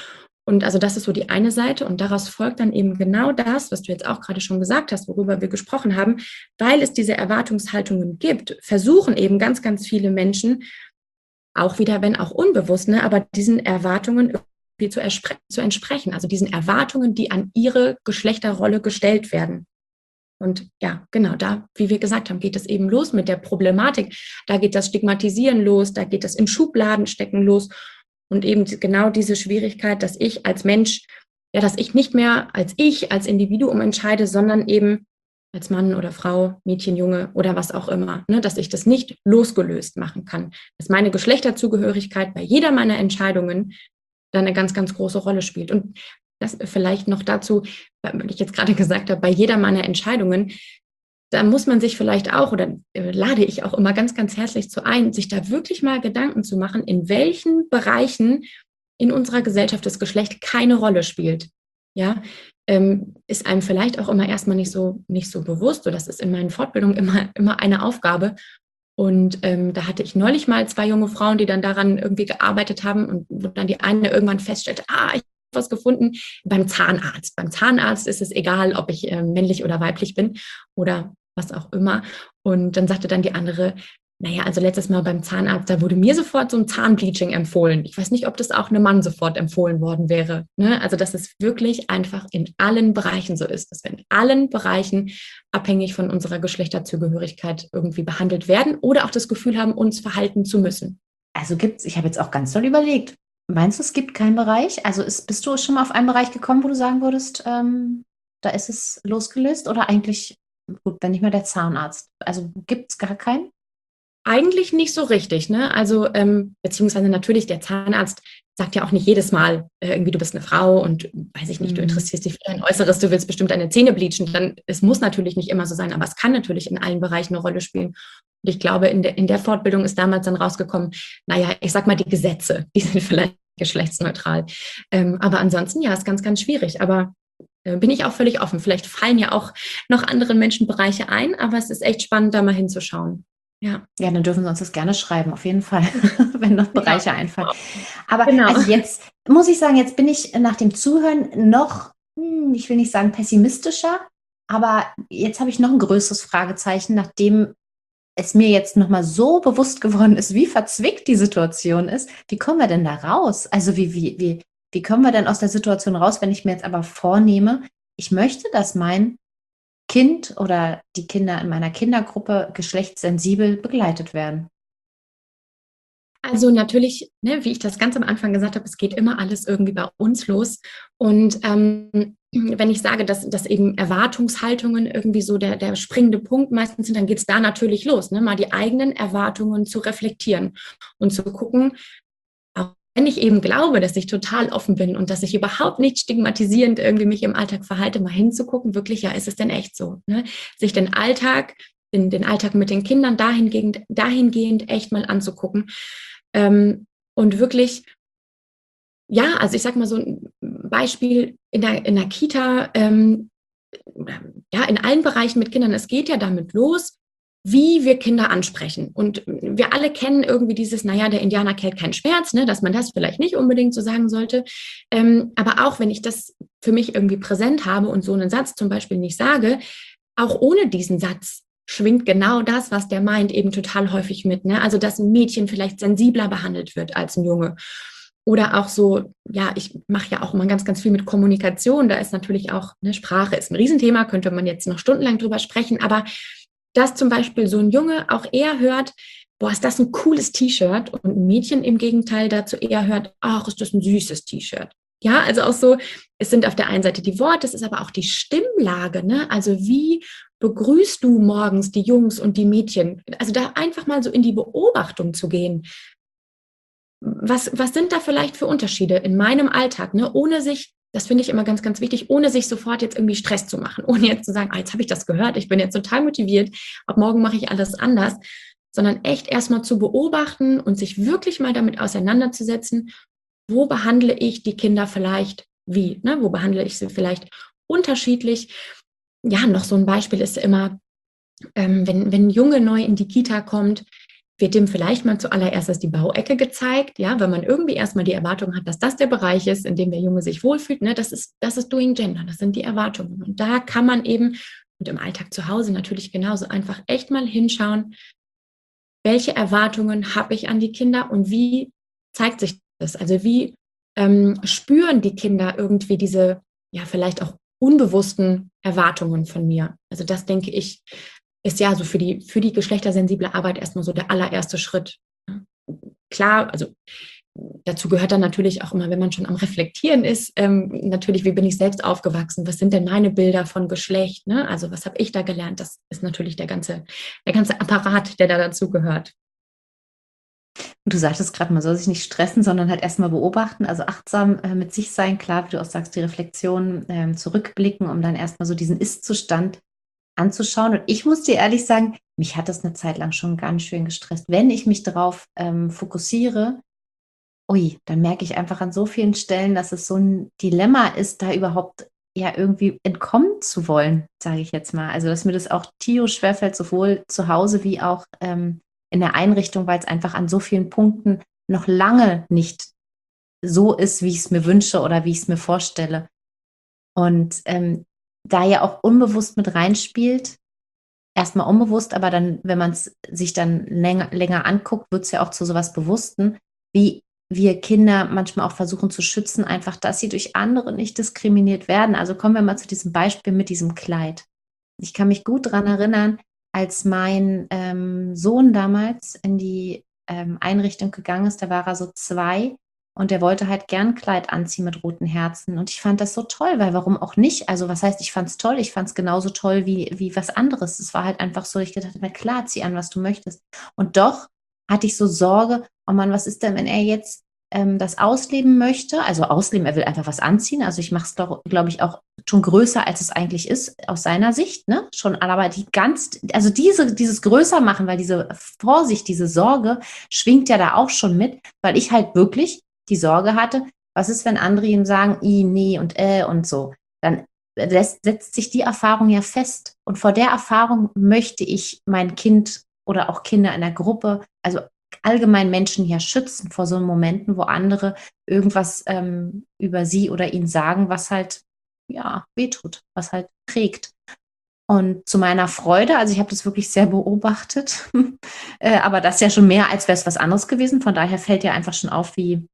Und also das ist so die eine Seite und daraus folgt dann eben genau das, was du jetzt auch gerade schon gesagt hast, worüber wir gesprochen haben, weil es diese Erwartungshaltungen gibt, versuchen eben ganz, ganz viele Menschen, auch wieder, wenn auch unbewusst, ne, aber diesen Erwartungen irgendwie zu, erspre- zu entsprechen, also diesen Erwartungen, die an ihre Geschlechterrolle gestellt werden. Und ja, genau, da, wie wir gesagt haben, geht es eben los mit der Problematik. Da geht das Stigmatisieren los, da geht das in Schubladen stecken los. Und eben genau diese Schwierigkeit, dass ich als Mensch, ja, dass ich nicht mehr als ich, als Individuum entscheide, sondern eben als Mann oder Frau, Mädchen, Junge oder was auch immer, ne, dass ich das nicht losgelöst machen kann. Dass meine Geschlechterzugehörigkeit bei jeder meiner Entscheidungen dann eine ganz, ganz große Rolle spielt. Und das vielleicht noch dazu, weil ich jetzt gerade gesagt habe, bei jeder meiner Entscheidungen, da muss man sich vielleicht auch, oder äh, lade ich auch immer ganz, ganz herzlich zu ein, sich da wirklich mal Gedanken zu machen, in welchen Bereichen in unserer Gesellschaft das Geschlecht keine Rolle spielt. Ja, ähm, ist einem vielleicht auch immer erstmal nicht so, nicht so bewusst, so das ist in meinen Fortbildungen immer, immer eine Aufgabe. Und ähm, da hatte ich neulich mal zwei junge Frauen, die dann daran irgendwie gearbeitet haben und wo dann die eine irgendwann feststellte, ah, ich habe was gefunden beim Zahnarzt. Beim Zahnarzt ist es egal, ob ich äh, männlich oder weiblich bin oder was auch immer. Und dann sagte dann die andere, naja, also letztes Mal beim Zahnarzt, da wurde mir sofort so ein Zahnbleaching empfohlen. Ich weiß nicht, ob das auch einem Mann sofort empfohlen worden wäre. Ne? Also, dass es wirklich einfach in allen Bereichen so ist, dass wir in allen Bereichen abhängig von unserer Geschlechterzugehörigkeit irgendwie behandelt werden oder auch das Gefühl haben, uns verhalten zu müssen. Also gibt's, ich habe jetzt auch ganz doll überlegt. Meinst du, es gibt keinen Bereich? Also ist, bist du schon mal auf einen Bereich gekommen, wo du sagen würdest, ähm, da ist es losgelöst oder eigentlich, gut, wenn nicht mal der Zahnarzt. Also gibt es gar keinen? Eigentlich nicht so richtig, ne? Also, ähm, beziehungsweise natürlich, der Zahnarzt sagt ja auch nicht jedes Mal, äh, irgendwie, du bist eine Frau und weiß ich nicht, du Mhm. interessierst dich für dein Äußeres, du willst bestimmt deine Zähne bleachen. Dann, es muss natürlich nicht immer so sein, aber es kann natürlich in allen Bereichen eine Rolle spielen. Und ich glaube, in der, in der Fortbildung ist damals dann rausgekommen, naja, ich sag mal, die Gesetze, die sind vielleicht geschlechtsneutral. Ähm, aber ansonsten, ja, ist ganz, ganz schwierig. Aber äh, bin ich auch völlig offen. Vielleicht fallen ja auch noch anderen Menschen Bereiche ein, aber es ist echt spannend, da mal hinzuschauen. Ja. Ja, dann dürfen Sie uns das gerne schreiben, auf jeden Fall, wenn noch Bereiche Ja. einfallen. Aber Genau. also jetzt muss ich sagen, jetzt bin ich nach dem Zuhören noch, hm, ich will nicht sagen pessimistischer, aber jetzt habe ich noch ein größeres Fragezeichen, nachdem es mir jetzt nochmal so bewusst geworden ist, wie verzwickt die Situation ist. Wie kommen wir denn da raus? Also wie, wie, wie, wie kommen wir denn aus der Situation raus, wenn ich mir jetzt aber vornehme, ich möchte, dass mein Kind oder die Kinder in meiner Kindergruppe geschlechtssensibel begleitet werden? Also natürlich, ne, wie ich das ganz am Anfang gesagt habe, es geht immer alles irgendwie bei uns los. Und ähm, wenn ich sage, dass, dass eben Erwartungshaltungen irgendwie so der, der springende Punkt meistens sind, dann geht es da natürlich los, ne, mal die eigenen Erwartungen zu reflektieren und zu gucken, auch wenn ich eben glaube, dass ich total offen bin und dass ich überhaupt nicht stigmatisierend irgendwie mich im Alltag verhalte, mal hinzugucken, wirklich, ja, ist es denn echt so? Ne? Sich den Alltag, den, den Alltag mit den Kindern dahingehend, dahingehend echt mal anzugucken. Ähm, und wirklich, ja, also ich sag mal so ein Beispiel in der, in der Kita, ähm, ja, in allen Bereichen mit Kindern. Es geht ja damit los, wie wir Kinder ansprechen. Und wir alle kennen irgendwie dieses, naja, der Indianer kennt keinen Schmerz, ne, dass man das vielleicht nicht unbedingt so sagen sollte. Ähm, aber auch wenn ich das für mich irgendwie präsent habe und so einen Satz zum Beispiel nicht sage, auch ohne diesen Satz schwingt genau das, was der meint, eben total häufig mit. Ne? Also, dass ein Mädchen vielleicht sensibler behandelt wird als ein Junge. Oder auch so, ja, ich mache ja auch immer ganz, ganz viel mit Kommunikation. Da ist natürlich auch, ne, Sprache ist ein Riesenthema, könnte man jetzt noch stundenlang drüber sprechen. Aber dass zum Beispiel so ein Junge auch eher hört, boah, ist das ein cooles T-Shirt, und ein Mädchen im Gegenteil dazu eher hört, ach, ist das ein süßes T-Shirt. Ja, also auch so, es sind auf der einen Seite die Worte, es ist aber auch die Stimmlage, ne? Also wie begrüßt du morgens die Jungs und die Mädchen? Also da einfach mal so in die Beobachtung zu gehen. Was, was sind da vielleicht für Unterschiede in meinem Alltag, ne? Ohne sich, das finde ich immer ganz, ganz wichtig, ohne sich sofort jetzt irgendwie Stress zu machen, ohne jetzt zu sagen, ah, jetzt habe ich das gehört, ich bin jetzt total motiviert, ab morgen mache ich alles anders, sondern echt erstmal zu beobachten und sich wirklich mal damit auseinanderzusetzen, wo behandle ich die Kinder vielleicht wie, ne? Wo behandle ich sie vielleicht unterschiedlich. Ja, noch so ein Beispiel ist immer, ähm, wenn, wenn ein Junge neu in die Kita kommt, wird dem vielleicht mal zuallererst die Bauecke gezeigt, ja, weil man irgendwie erstmal die Erwartung hat, dass das der Bereich ist, in dem der Junge sich wohlfühlt. Ne? Das ist, das ist Doing Gender, das sind die Erwartungen. Und da kann man eben, und im Alltag zu Hause natürlich genauso, einfach echt mal hinschauen, welche Erwartungen habe ich an die Kinder und wie zeigt sich das? Also wie ähm, spüren die Kinder irgendwie diese, ja, vielleicht auch unbewussten Erwartungen von mir? Also das, denke ich, ist ja so für die, für die geschlechtersensible Arbeit erstmal so der allererste Schritt. Klar, also dazu gehört dann natürlich auch immer, wenn man schon am Reflektieren ist, ähm, natürlich, wie bin ich selbst aufgewachsen? Was sind denn meine Bilder von Geschlecht? Ne? Also was habe ich da gelernt? Das ist natürlich der ganze, der ganze Apparat, der da dazu gehört. Und du sagtest gerade, man soll sich nicht stressen, sondern halt erstmal beobachten, also achtsam äh, mit sich sein, klar, wie du auch sagst, die Reflexion ähm, zurückblicken, um dann erstmal so diesen Ist-Zustand anzuschauen. Und ich muss dir ehrlich sagen, mich hat das eine Zeit lang schon ganz schön gestresst. Wenn ich mich darauf ähm, fokussiere, ui, dann merke ich einfach an so vielen Stellen, dass es so ein Dilemma ist, da überhaupt ja irgendwie entkommen zu wollen, sage ich jetzt mal. Also, dass mir das auch tierisch schwerfällt, sowohl zu Hause wie auch ähm, in der Einrichtung, weil es einfach an so vielen Punkten noch lange nicht so ist, wie ich es mir wünsche oder wie ich es mir vorstelle. Und ähm, da ja auch unbewusst mit reinspielt, erstmal unbewusst, aber dann, wenn man es sich dann länger, länger anguckt, wird es ja auch zu sowas Bewussten, wie wir Kinder manchmal auch versuchen zu schützen, einfach, dass sie durch andere nicht diskriminiert werden. Also kommen wir mal zu diesem Beispiel mit diesem Kleid. Ich kann mich gut daran erinnern, als mein ähm, Sohn damals in die ähm, Einrichtung gegangen ist, da war er so zwei und der wollte halt gern ein Kleid anziehen mit roten Herzen. Und ich fand das so toll, weil warum auch nicht? Also was heißt, ich fand es toll? Ich fand es genauso toll wie, wie was anderes. Es war halt einfach so, ich gedacht, na klar, zieh an, was du möchtest. Und doch hatte ich so Sorge, oh Mann, was ist denn, wenn er jetzt ähm, das ausleben möchte? Also ausleben, er will einfach was anziehen. Also ich mache es doch, glaube ich, auch schon größer, als es eigentlich ist, aus seiner Sicht, ne? Schon, aber die ganz, also diese, dieses größer machen, weil diese Vorsicht, diese Sorge schwingt ja da auch schon mit, weil ich halt wirklich die Sorge hatte, was ist, wenn andere ihm sagen, i, nee und äh und so. Dann lässt, setzt sich die Erfahrung ja fest. Und vor der Erfahrung möchte ich mein Kind oder auch Kinder in der Gruppe, also allgemein Menschen hier schützen vor so Momenten, wo andere irgendwas ähm, über sie oder ihn sagen, was halt, ja, wehtut, was halt prägt. Und zu meiner Freude, also ich habe das wirklich sehr beobachtet, äh, aber das ist ja schon mehr, als wäre es was anderes gewesen. Von daher fällt ja einfach schon auf, wie,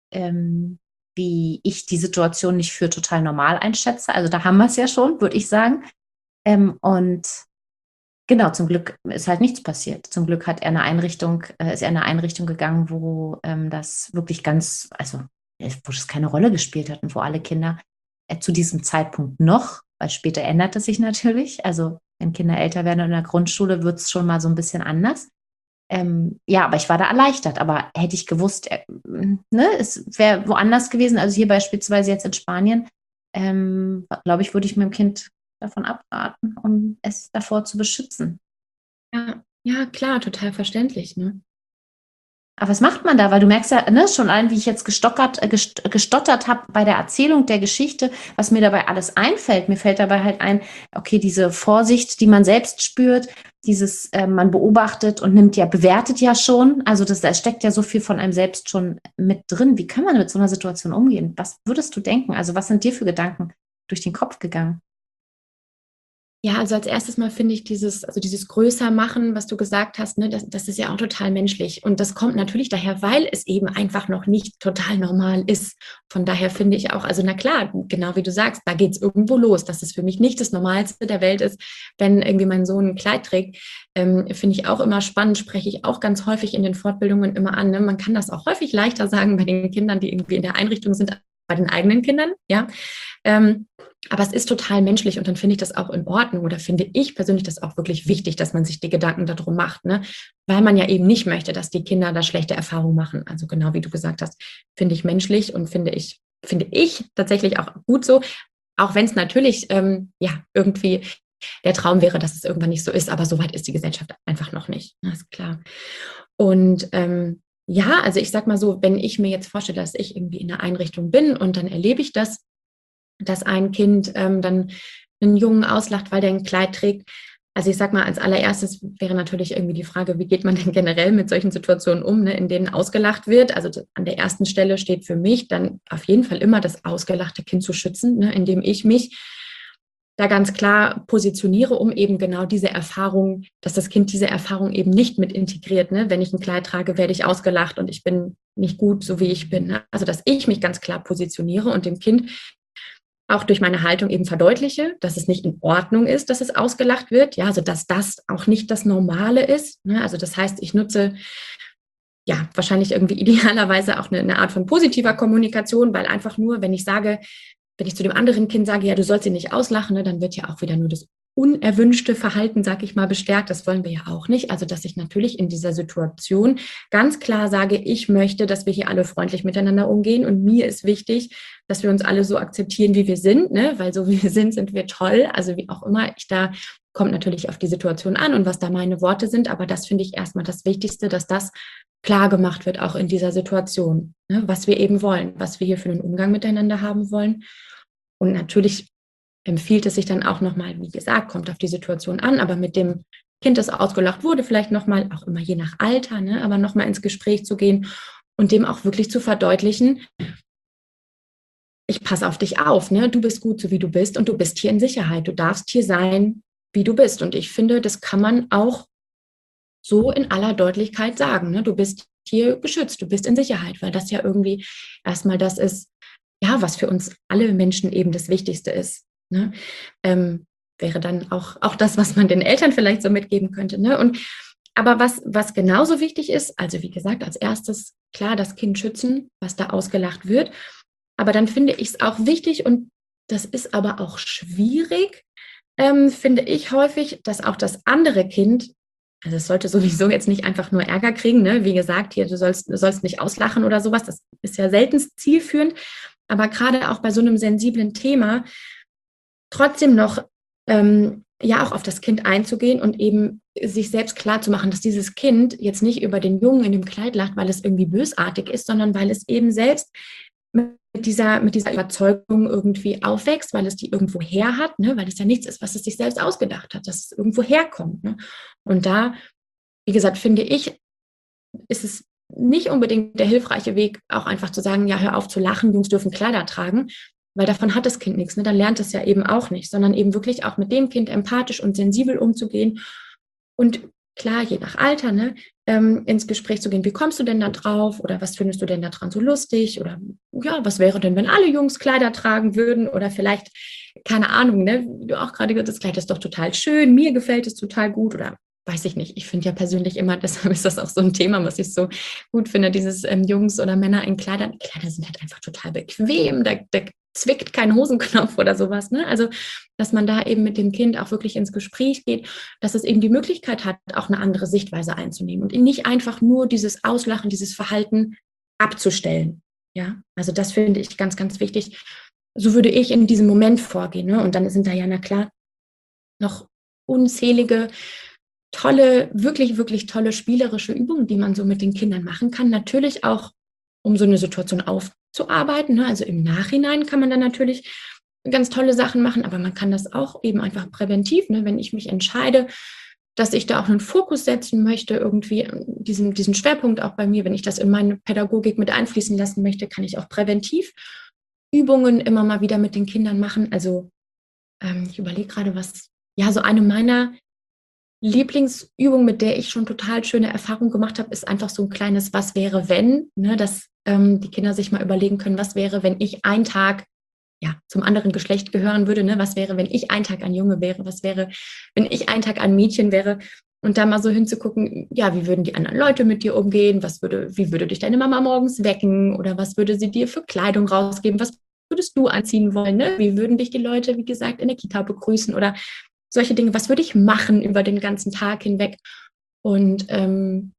ähm, wie ich die Situation nicht für total normal einschätze. Also da haben wir es ja schon, würde ich sagen. Ähm, und genau, zum Glück ist halt nichts passiert. Zum Glück hat er eine Einrichtung, äh, ist er in eine Einrichtung gegangen, wo ähm, das wirklich ganz, also äh, wo das keine Rolle gespielt hat und wo alle Kinder äh, zu diesem Zeitpunkt noch, weil später ändert es sich natürlich. Also wenn Kinder älter werden und in der Grundschule wird es schon mal so ein bisschen anders. Ähm, ja, aber ich war da erleichtert. Aber hätte ich gewusst, äh, ne, es wäre woanders gewesen, also hier beispielsweise jetzt in Spanien, ähm, glaube ich, würde ich meinem Kind davon abraten, um es davor zu beschützen. Ja, ja, klar, total verständlich, ne? Aber was macht man da? Weil du merkst ja, ne, schon allein, wie ich jetzt gestockert, äh, gest- gestottert habe bei der Erzählung der Geschichte, was mir dabei alles einfällt. Mir fällt dabei halt ein, okay, diese Vorsicht, die man selbst spürt, dieses, äh, man beobachtet und nimmt ja, bewertet ja schon. Also das, da steckt ja so viel von einem selbst schon mit drin. Wie kann man mit so einer Situation umgehen? Was würdest du denken? Also was sind dir für Gedanken durch den Kopf gegangen? Ja, also als erstes Mal finde ich dieses, also dieses größer machen, was du gesagt hast, ne, das, das ist ja auch total menschlich. Und das kommt natürlich daher, weil es eben einfach noch nicht total normal ist. Von daher finde ich auch, also na klar, genau wie du sagst, da geht es irgendwo los, dass es für mich nicht das Normalste der Welt ist, wenn irgendwie mein Sohn ein Kleid trägt. Ähm, finde ich auch immer spannend, spreche ich auch ganz häufig in den Fortbildungen immer an. Ne? Man kann das auch häufig leichter sagen bei den Kindern, die irgendwie in der Einrichtung sind, bei den eigenen Kindern, ja. Ähm, aber es ist total menschlich und dann finde ich das auch in Ordnung oder finde ich persönlich das auch wirklich wichtig, dass man sich die Gedanken darum macht, ne? Weil man ja eben nicht möchte, dass die Kinder da schlechte Erfahrungen machen. Also genau wie du gesagt hast, finde ich menschlich und finde ich, finde ich tatsächlich auch gut so, auch wenn es natürlich ähm, ja irgendwie der Traum wäre, dass es irgendwann nicht so ist, aber so weit ist die Gesellschaft einfach noch nicht. Das ist klar. Und ähm, ja, also ich sag mal so, wenn ich mir jetzt vorstelle, dass ich irgendwie in einer Einrichtung bin und dann erlebe ich das, dass ein Kind ähm, dann einen Jungen auslacht, weil der ein Kleid trägt. Also ich sag mal, als allererstes wäre natürlich irgendwie die Frage, wie geht man denn generell mit solchen Situationen um, ne, in denen ausgelacht wird. Also an der ersten Stelle steht für mich dann auf jeden Fall immer das ausgelachte Kind zu schützen, ne, indem ich mich da ganz klar positioniere, um eben genau diese Erfahrung, dass das Kind diese Erfahrung eben nicht mit integriert. Ne? Wenn ich ein Kleid trage, werde ich ausgelacht und ich bin nicht gut, so wie ich bin. Ne? Also dass ich mich ganz klar positioniere und dem Kind auch durch meine Haltung eben verdeutliche, dass es nicht in Ordnung ist, dass es ausgelacht wird. Ja, also dass das auch nicht das Normale ist. Ne? Also das heißt, ich nutze ja wahrscheinlich irgendwie idealerweise auch eine, eine Art von positiver Kommunikation, weil einfach nur, wenn ich sage, wenn ich zu dem anderen Kind sage, ja, du sollst ihn nicht auslachen, ne, dann wird ja auch wieder nur das unerwünschte Verhalten, sag ich mal, bestärkt. Das wollen wir ja auch nicht. Also, dass ich natürlich in dieser Situation ganz klar sage, ich möchte, dass wir hier alle freundlich miteinander umgehen und mir ist wichtig, dass wir uns alle so akzeptieren, wie wir sind, ne? Weil so wie wir sind, sind wir toll. Also wie auch immer ich da, kommt natürlich auf die Situation an und was da meine Worte sind. Aber das finde ich erstmal das Wichtigste, dass das klar gemacht wird, auch in dieser Situation, ne? Was wir eben wollen, was wir hier für einen Umgang miteinander haben wollen. Und natürlich empfiehlt es sich dann auch nochmal, wie gesagt, kommt auf die Situation an, aber mit dem Kind, das ausgelacht wurde, vielleicht nochmal, auch immer je nach Alter, ne, aber nochmal ins Gespräch zu gehen und dem auch wirklich zu verdeutlichen, ich passe auf dich auf, ne? Du bist gut, so wie du bist und du bist hier in Sicherheit. Du darfst hier sein, wie du bist. Und ich finde, das kann man auch so in aller Deutlichkeit sagen. Ne? Du bist hier geschützt, du bist in Sicherheit, weil das ja irgendwie erstmal das ist, ja, was für uns alle Menschen eben das Wichtigste ist. Ne? Ähm, wäre dann auch, auch das, was man den Eltern vielleicht so mitgeben könnte. Ne? Und aber was, was genauso wichtig ist, also wie gesagt, als erstes klar das Kind schützen, was da ausgelacht wird. Aber dann finde ich es auch wichtig und das ist aber auch schwierig, ähm, finde ich häufig, dass auch das andere Kind, also es sollte sowieso jetzt nicht einfach nur Ärger kriegen, ne? Wie gesagt, hier, du sollst, du sollst nicht auslachen oder sowas, das ist ja seltenst zielführend, aber gerade auch bei so einem sensiblen Thema trotzdem noch ähm, ja auch auf das Kind einzugehen und eben sich selbst klar zu machen, dass dieses Kind jetzt nicht über den Jungen in dem Kleid lacht, weil es irgendwie bösartig ist, sondern weil es eben selbst mit dieser, mit dieser Überzeugung irgendwie aufwächst, weil es die irgendwo her hat, ne? Weil es ja nichts ist, was es sich selbst ausgedacht hat, dass es irgendwo herkommt. Ne? Und da, wie gesagt, finde ich, ist es nicht unbedingt der hilfreiche Weg, auch einfach zu sagen, ja, hör auf zu lachen, Jungs dürfen Kleider tragen, weil davon hat das Kind nichts. Ne? Dann lernt es ja eben auch nicht, sondern eben wirklich auch mit dem Kind empathisch und sensibel umzugehen und klar, je nach Alter, ne, ähm, ins Gespräch zu gehen. Wie kommst du denn da drauf? Oder was findest du denn da dran so lustig? Oder ja, was wäre denn, wenn alle Jungs Kleider tragen würden? Oder vielleicht, keine Ahnung, ne, wie du auch gerade gesagt hast, das Kleid ist doch total schön, mir gefällt es total gut. Oder weiß ich nicht. Ich finde ja persönlich immer, deshalb ist das auch so ein Thema, was ich so gut finde, dieses ähm, Jungs oder Männer in Kleidern. Die Kleider sind halt einfach total bequem, da, da zwickt kein Hosenknopf oder sowas. Ne? Also, dass man da eben mit dem Kind auch wirklich ins Gespräch geht, dass es eben die Möglichkeit hat, auch eine andere Sichtweise einzunehmen und nicht einfach nur dieses Auslachen, dieses Verhalten abzustellen. Ja, also das finde ich ganz, ganz wichtig. So würde ich in diesem Moment vorgehen. Ne? Und dann sind da ja, na klar, noch unzählige tolle, wirklich, wirklich tolle spielerische Übungen, die man so mit den Kindern machen kann. Natürlich auch, um so eine Situation aufzuarbeiten. Ne? Also im Nachhinein kann man dann natürlich ganz tolle Sachen machen, aber man kann das auch eben einfach präventiv, ne? Wenn ich mich entscheide, dass ich da auch einen Fokus setzen möchte, irgendwie diesen, diesen Schwerpunkt auch bei mir, wenn ich das in meine Pädagogik mit einfließen lassen möchte, kann ich auch präventiv Übungen immer mal wieder mit den Kindern machen. Also ähm, ich überlege gerade, was, ja, so eine meiner Lieblingsübung, mit der ich schon total schöne Erfahrungen gemacht habe, ist einfach so ein kleines Was wäre, wenn, ne, dass ähm, die Kinder sich mal überlegen können, was wäre, wenn ich einen Tag ja, zum anderen Geschlecht gehören würde, ne? Was wäre, wenn ich einen Tag ein Junge wäre? Was wäre, wenn ich einen Tag ein Mädchen wäre? Und da mal so hinzugucken, ja, wie würden die anderen Leute mit dir umgehen? Was würde, wie würde dich deine Mama morgens wecken? Oder was würde sie dir für Kleidung rausgeben? Was würdest du anziehen wollen? Ne? Wie würden dich die Leute, wie gesagt, in der Kita begrüßen? Oder solche Dinge, was würde ich machen über den ganzen Tag hinweg? Und ähm,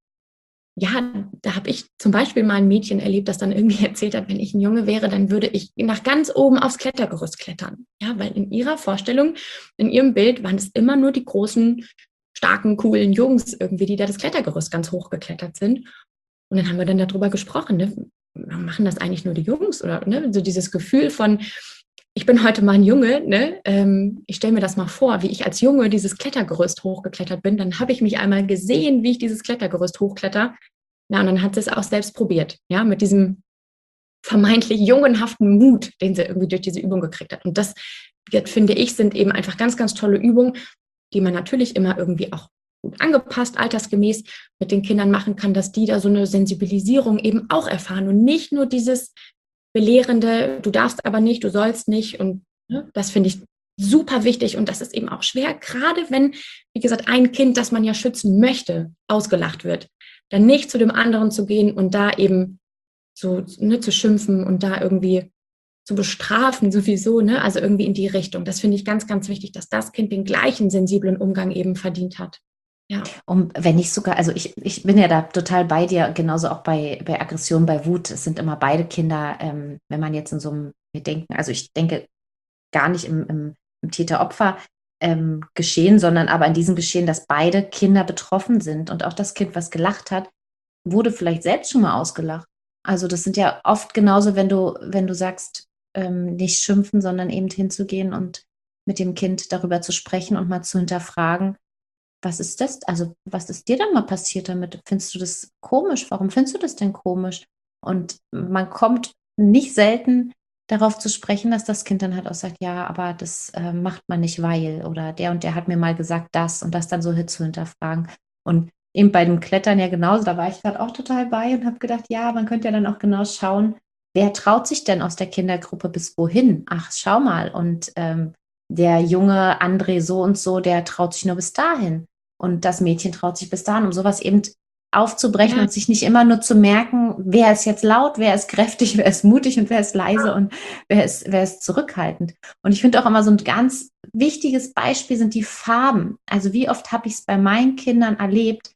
ja, da habe ich zum Beispiel mal ein Mädchen erlebt, das dann irgendwie erzählt hat, wenn ich ein Junge wäre, dann würde ich nach ganz oben aufs Klettergerüst klettern. Ja, weil in ihrer Vorstellung, in ihrem Bild waren es immer nur die großen, starken, coolen Jungs irgendwie, die da das Klettergerüst ganz hoch geklettert sind. Und dann haben wir dann darüber gesprochen, ne? Machen das eigentlich nur die Jungs? Oder ne? So dieses Gefühl von, ich bin heute mal ein Junge, ne? Ähm, ich stelle mir das mal vor, wie ich als Junge dieses Klettergerüst hochgeklettert bin. Dann habe ich mich einmal gesehen, wie ich dieses Klettergerüst hochkletter. Ja, und dann hat sie es auch selbst probiert, ja, mit diesem vermeintlich jungenhaften Mut, den sie irgendwie durch diese Übung gekriegt hat. Und das, das finde ich, sind eben einfach ganz, ganz tolle Übungen, die man natürlich immer irgendwie auch gut angepasst, altersgemäß mit den Kindern machen kann, dass die da so eine Sensibilisierung eben auch erfahren und nicht nur dieses belehrende, du darfst aber nicht, du sollst nicht. Und ne, das finde ich super wichtig. Und das ist eben auch schwer, gerade wenn, wie gesagt, ein Kind, das man ja schützen möchte, ausgelacht wird, dann nicht zu dem anderen zu gehen und da eben so ne, zu schimpfen und da irgendwie zu bestrafen sowieso, ne? Also irgendwie in die Richtung. Das finde ich ganz, ganz wichtig, dass das Kind den gleichen sensiblen Umgang eben verdient hat. Ja. Und wenn nicht sogar, also ich, ich bin ja da total bei dir, genauso auch bei, bei Aggression, bei Wut. Es sind immer beide Kinder, ähm, wenn man jetzt in so einem, wir denken, also ich denke gar nicht im, im, im Täter-Opfer ähm, Geschehen, sondern aber in diesem Geschehen, dass beide Kinder betroffen sind. Und auch das Kind, was gelacht hat, wurde vielleicht selbst schon mal ausgelacht. Also das sind ja oft genauso, wenn du, wenn du sagst, ähm, nicht schimpfen, sondern eben hinzugehen und mit dem Kind darüber zu sprechen und mal zu hinterfragen, was ist das? Also, was ist dir dann mal passiert damit? Findest du das komisch? Warum findest du das denn komisch? Und man kommt nicht selten darauf zu sprechen, dass das Kind dann halt auch sagt, ja, aber das äh, macht man nicht, weil oder der und der hat mir mal gesagt das und das dann so zu hinterfragen. Und eben bei dem Klettern ja genauso, da war ich gerade auch total bei und habe gedacht, ja, man könnte ja dann auch genau schauen, wer traut sich denn aus der Kindergruppe bis wohin? Ach, schau mal. Und ähm, der junge André so und so, der traut sich nur bis dahin. Und das Mädchen traut sich bis dahin, um sowas eben aufzubrechen Ja. und sich nicht immer nur zu merken, wer ist jetzt laut, wer ist kräftig, wer ist mutig und wer ist leise und wer ist, wer ist zurückhaltend. Und ich finde auch immer so ein ganz wichtiges Beispiel sind die Farben. Also wie oft habe ich es bei meinen Kindern erlebt,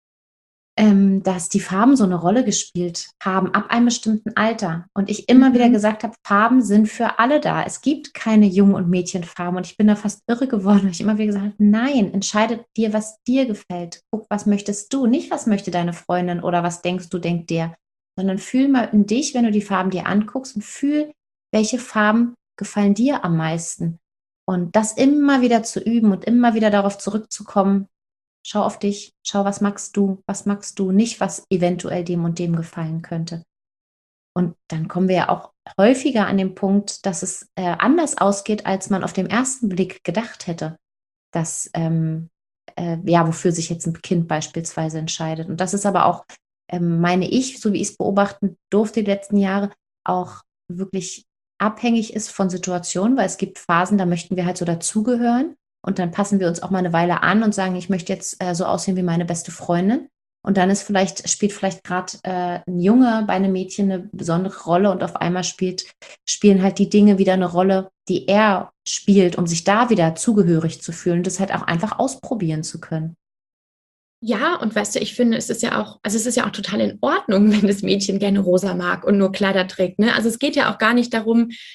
ähm, dass die Farben so eine Rolle gespielt haben ab einem bestimmten Alter. Und ich immer Mhm. wieder gesagt habe, Farben sind für alle da. Es gibt keine Jungen- und Mädchenfarben. Und ich bin da fast irre geworden, weil ich immer wieder gesagt habe, nein, entscheide dir, was dir gefällt. Guck, was möchtest du? Nicht, was möchte deine Freundin oder was denkst du, denkt der. Sondern fühl mal in dich, wenn du die Farben dir anguckst und fühl, welche Farben gefallen dir am meisten. Und das immer wieder zu üben und immer wieder darauf zurückzukommen, schau auf dich, schau, was magst du, was magst du, nicht, was eventuell dem und dem gefallen könnte. Und dann kommen wir ja auch häufiger an den Punkt, dass es äh, anders ausgeht, als man auf den ersten Blick gedacht hätte. Dass, ähm, äh, ja, wofür sich jetzt ein Kind beispielsweise entscheidet. Und das ist aber auch, ähm, meine ich, so wie ich es beobachten durfte die letzten Jahre, auch wirklich abhängig ist von Situationen, weil es gibt Phasen, da möchten wir halt so dazugehören. Und dann passen wir uns auch mal eine Weile an und sagen, ich möchte jetzt äh, so aussehen wie meine beste Freundin. Und dann ist vielleicht, spielt vielleicht gerade äh, ein Junge bei einem Mädchen eine besondere Rolle und auf einmal spielt, spielen halt die Dinge wieder eine Rolle, die er spielt, um sich da wieder zugehörig zu fühlen und das halt auch einfach ausprobieren zu können. Ja, und weißt du, ich finde, es ist ja auch, also es ist ja auch total in Ordnung, wenn das Mädchen gerne rosa mag und nur Kleider trägt. Ne? Also es geht ja auch gar nicht darum,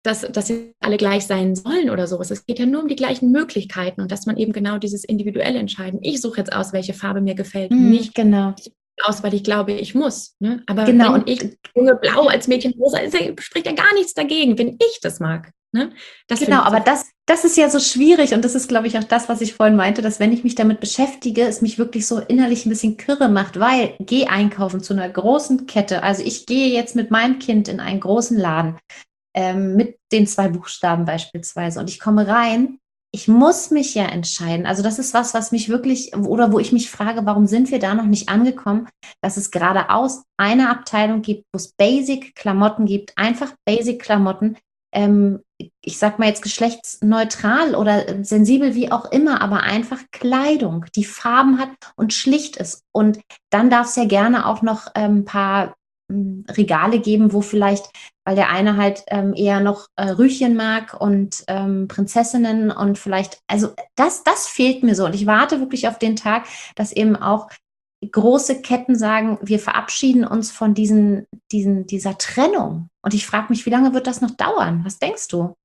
dass, dass sie alle gleich sein sollen oder sowas. Es geht ja nur um die gleichen Möglichkeiten und dass man eben genau dieses individuelle entscheiden. Ich suche jetzt aus, welche Farbe mir gefällt, Mhm, nicht genau. aus, weil ich glaube, ich muss. Ne? Aber Genau. wenn Und ich junge Blau als Mädchen rosa, ist, spricht ja gar nichts dagegen, wenn ich das mag. Ne? Das genau, finde ich aber so. das, das ist ja so schwierig und das ist, glaube ich, auch das, was ich vorhin meinte, dass wenn ich mich damit beschäftige, es mich wirklich so innerlich ein bisschen kirre macht, weil geh einkaufen zu einer großen Kette. Also ich gehe jetzt mit meinem Kind in einen großen Laden ähm, mit den zwei Buchstaben beispielsweise und ich komme rein. Ich muss mich ja entscheiden. Also das ist was, was mich wirklich, oder wo ich mich frage, warum sind wir da noch nicht angekommen, dass es geradeaus eine Abteilung gibt, wo es Basic-Klamotten gibt, einfach Basic-Klamotten, ähm, ich sag mal jetzt geschlechtsneutral oder sensibel, wie auch immer, aber einfach Kleidung, die Farben hat und schlicht ist. Und dann darf es ja gerne auch noch ein ähm, paar ähm, Regale geben, wo vielleicht, weil der eine halt ähm, eher noch äh, Rüchen mag und ähm, Prinzessinnen und vielleicht, also das, das fehlt mir so. Und ich warte wirklich auf den Tag, dass eben auch große Ketten sagen, wir verabschieden uns von diesen, diesen, dieser Trennung. Und ich frage mich, wie lange wird das noch dauern? Was denkst du?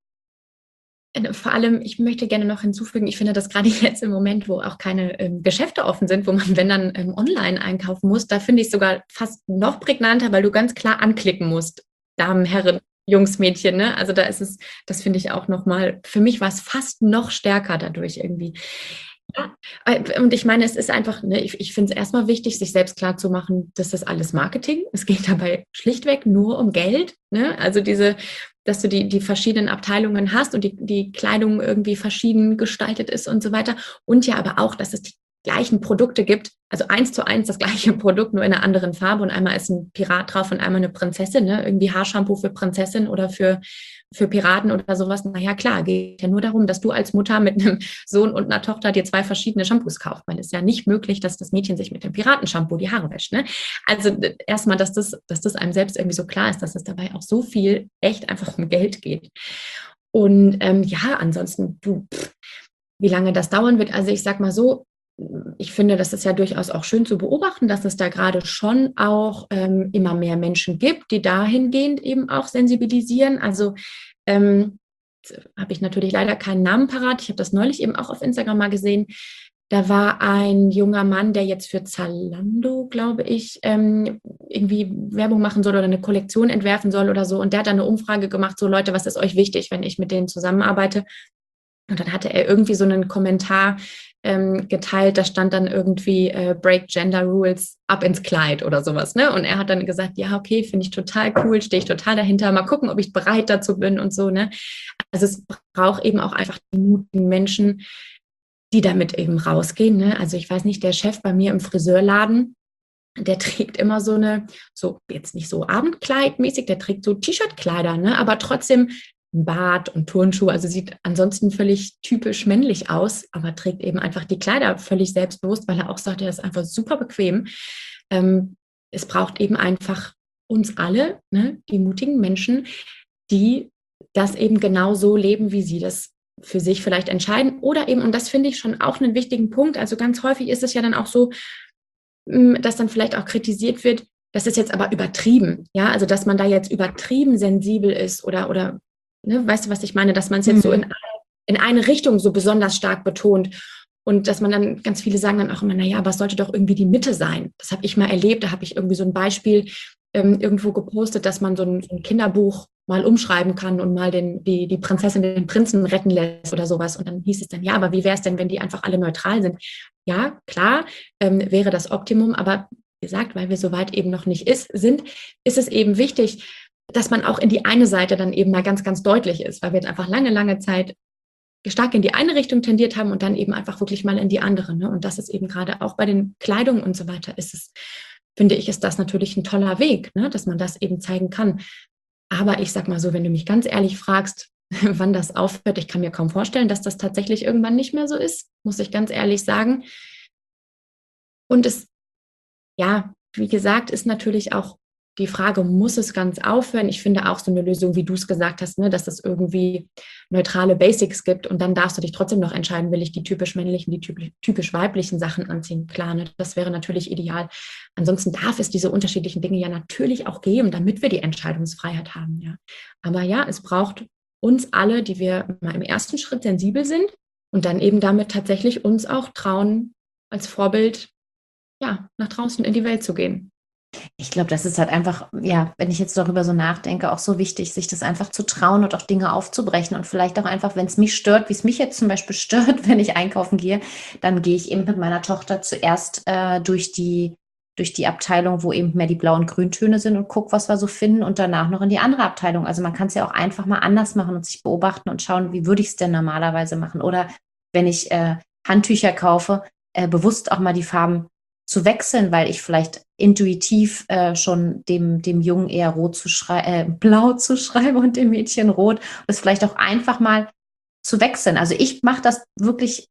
Vor allem, ich möchte gerne noch hinzufügen, ich finde, dass gerade jetzt im Moment, wo auch keine ähm, Geschäfte offen sind, wo man, wenn dann ähm, online einkaufen muss, da finde ich es sogar fast noch prägnanter, weil du ganz klar anklicken musst. Damen, Herren, Jungs, Mädchen, ne? Also da ist es, das finde ich auch nochmal, für mich war es fast noch stärker dadurch irgendwie. Ja, äh, und ich meine, es ist einfach, ne, ich, ich finde es erstmal wichtig, sich selbst klar zu machen, dass das alles Marketing. Es geht dabei schlichtweg nur um Geld. Ne? Also diese, dass du die, die verschiedenen Abteilungen hast und die, die Kleidung irgendwie verschieden gestaltet ist und so weiter. Und ja aber auch, dass es die gleichen Produkte gibt, also eins zu eins das gleiche Produkt, nur in einer anderen Farbe und einmal ist ein Pirat drauf und einmal eine Prinzessin, ne? Irgendwie Haarshampoo für Prinzessin oder für, für Piraten oder sowas. Naja, klar, geht ja nur darum, dass du als Mutter mit einem Sohn und einer Tochter dir zwei verschiedene Shampoos kaufst, weil es ist ja nicht möglich, dass das Mädchen sich mit dem Piratenshampoo die Haare wäscht. Ne? Also erstmal, dass das, dass das einem selbst irgendwie so klar ist, dass es dabei auch so viel echt einfach um Geld geht. Und ähm, ja, ansonsten, du, pff, wie lange das dauern wird, also ich sag mal so, ich finde, das ist ja durchaus auch schön zu beobachten, dass es da gerade schon auch ähm, immer mehr Menschen gibt, die dahingehend eben auch sensibilisieren. Also ähm, habe ich natürlich leider keinen Namen parat. Ich habe das neulich eben auch auf Instagram mal gesehen. Da war ein junger Mann, der jetzt für Zalando, glaube ich, ähm, irgendwie Werbung machen soll oder eine Kollektion entwerfen soll oder so. Und der hat dann eine Umfrage gemacht, so Leute, was ist euch wichtig, wenn ich mit denen zusammenarbeite? Und dann hatte er irgendwie so einen Kommentar ähm, geteilt, da stand dann irgendwie äh, Break Gender Rules, ab ins Kleid oder sowas. Ne? Und er hat dann gesagt, ja, okay, finde ich total cool, stehe ich total dahinter, mal gucken, ob ich bereit dazu bin und so. Ne? Also es braucht eben auch einfach die mutigen Menschen, die damit eben rausgehen. Ne? Also ich weiß nicht, der Chef bei mir im Friseurladen, der trägt immer so eine, so jetzt nicht so Abendkleidmäßig, der trägt so T-Shirt-Kleider, ne? Aber trotzdem ein Bart und Turnschuhe, also sieht ansonsten völlig typisch männlich aus, aber trägt eben einfach die Kleider völlig selbstbewusst, weil er auch sagt, er ist einfach super bequem. Ähm, es braucht eben einfach uns alle, ne? Die mutigen Menschen, die das eben genau so leben, wie sie das für sich vielleicht entscheiden. Oder eben, und das finde ich schon auch einen wichtigen Punkt, also ganz häufig ist es ja dann auch so, dass dann vielleicht auch kritisiert wird, das ist jetzt aber übertrieben, ja, also dass man da jetzt übertrieben sensibel ist oder, oder ne, weißt du, was ich meine, dass man es jetzt mhm. so in, in eine Richtung so besonders stark betont und dass man dann, ganz viele sagen dann auch immer, naja, aber es sollte doch irgendwie die Mitte sein. Das habe ich mal erlebt, da habe ich irgendwie so ein Beispiel ähm, irgendwo gepostet, dass man so ein, so ein Kinderbuch mal umschreiben kann und mal den, die, die Prinzessin den Prinzen retten lässt oder sowas. Und dann hieß es dann, ja, aber wie wäre es denn, wenn die einfach alle neutral sind? Ja, klar, ähm, wäre das Optimum, aber wie gesagt, weil wir so weit eben noch nicht ist, sind, ist es eben wichtig, dass man auch in die eine Seite dann eben mal ganz, ganz deutlich ist, weil wir jetzt einfach lange, lange Zeit stark in die eine Richtung tendiert haben und dann eben einfach wirklich mal in die andere. Ne? Und das ist eben gerade auch bei den Kleidungen und so weiter, ist es, finde ich, ist das natürlich ein toller Weg, ne? Dass man das eben zeigen kann. Aber ich sag mal so, wenn du mich ganz ehrlich fragst, wann das aufhört, ich kann mir kaum vorstellen, dass das tatsächlich irgendwann nicht mehr so ist, muss ich ganz ehrlich sagen. Und es, ja, wie gesagt, ist natürlich auch die Frage, muss es ganz aufhören? Ich finde auch so eine Lösung, wie du es gesagt hast, ne, dass es irgendwie neutrale Basics gibt und dann darfst du dich trotzdem noch entscheiden, will ich die typisch männlichen, die typisch, typisch weiblichen Sachen anziehen. Klar, ne, das wäre natürlich ideal. Ansonsten darf es diese unterschiedlichen Dinge ja natürlich auch geben, damit wir die Entscheidungsfreiheit haben. Ja. Aber ja, es braucht uns alle, die wir mal im ersten Schritt sensibel sind und dann eben damit tatsächlich uns auch trauen, als Vorbild, ja, nach draußen in die Welt zu gehen. Ich glaube, das ist halt einfach, ja, wenn ich jetzt darüber so nachdenke, auch so wichtig, sich das einfach zu trauen und auch Dinge aufzubrechen und vielleicht auch einfach, wenn es mich stört, wie es mich jetzt zum Beispiel stört, wenn ich einkaufen gehe, dann gehe ich eben mit meiner Tochter zuerst äh, durch die, durch die Abteilung, wo eben mehr die Blau- und Grüntöne sind und gucke, was wir so finden und danach noch in die andere Abteilung. Also man kann es ja auch einfach mal anders machen und sich beobachten und schauen, wie würde ich es denn normalerweise machen. Oder wenn ich äh, Handtücher kaufe, äh, bewusst auch mal die Farben zu wechseln, weil ich vielleicht intuitiv äh, schon dem, dem Jungen eher rot zu schrei äh, blau zu schreibe und dem Mädchen rot. Und es vielleicht auch einfach mal zu wechseln. Also ich mache das wirklich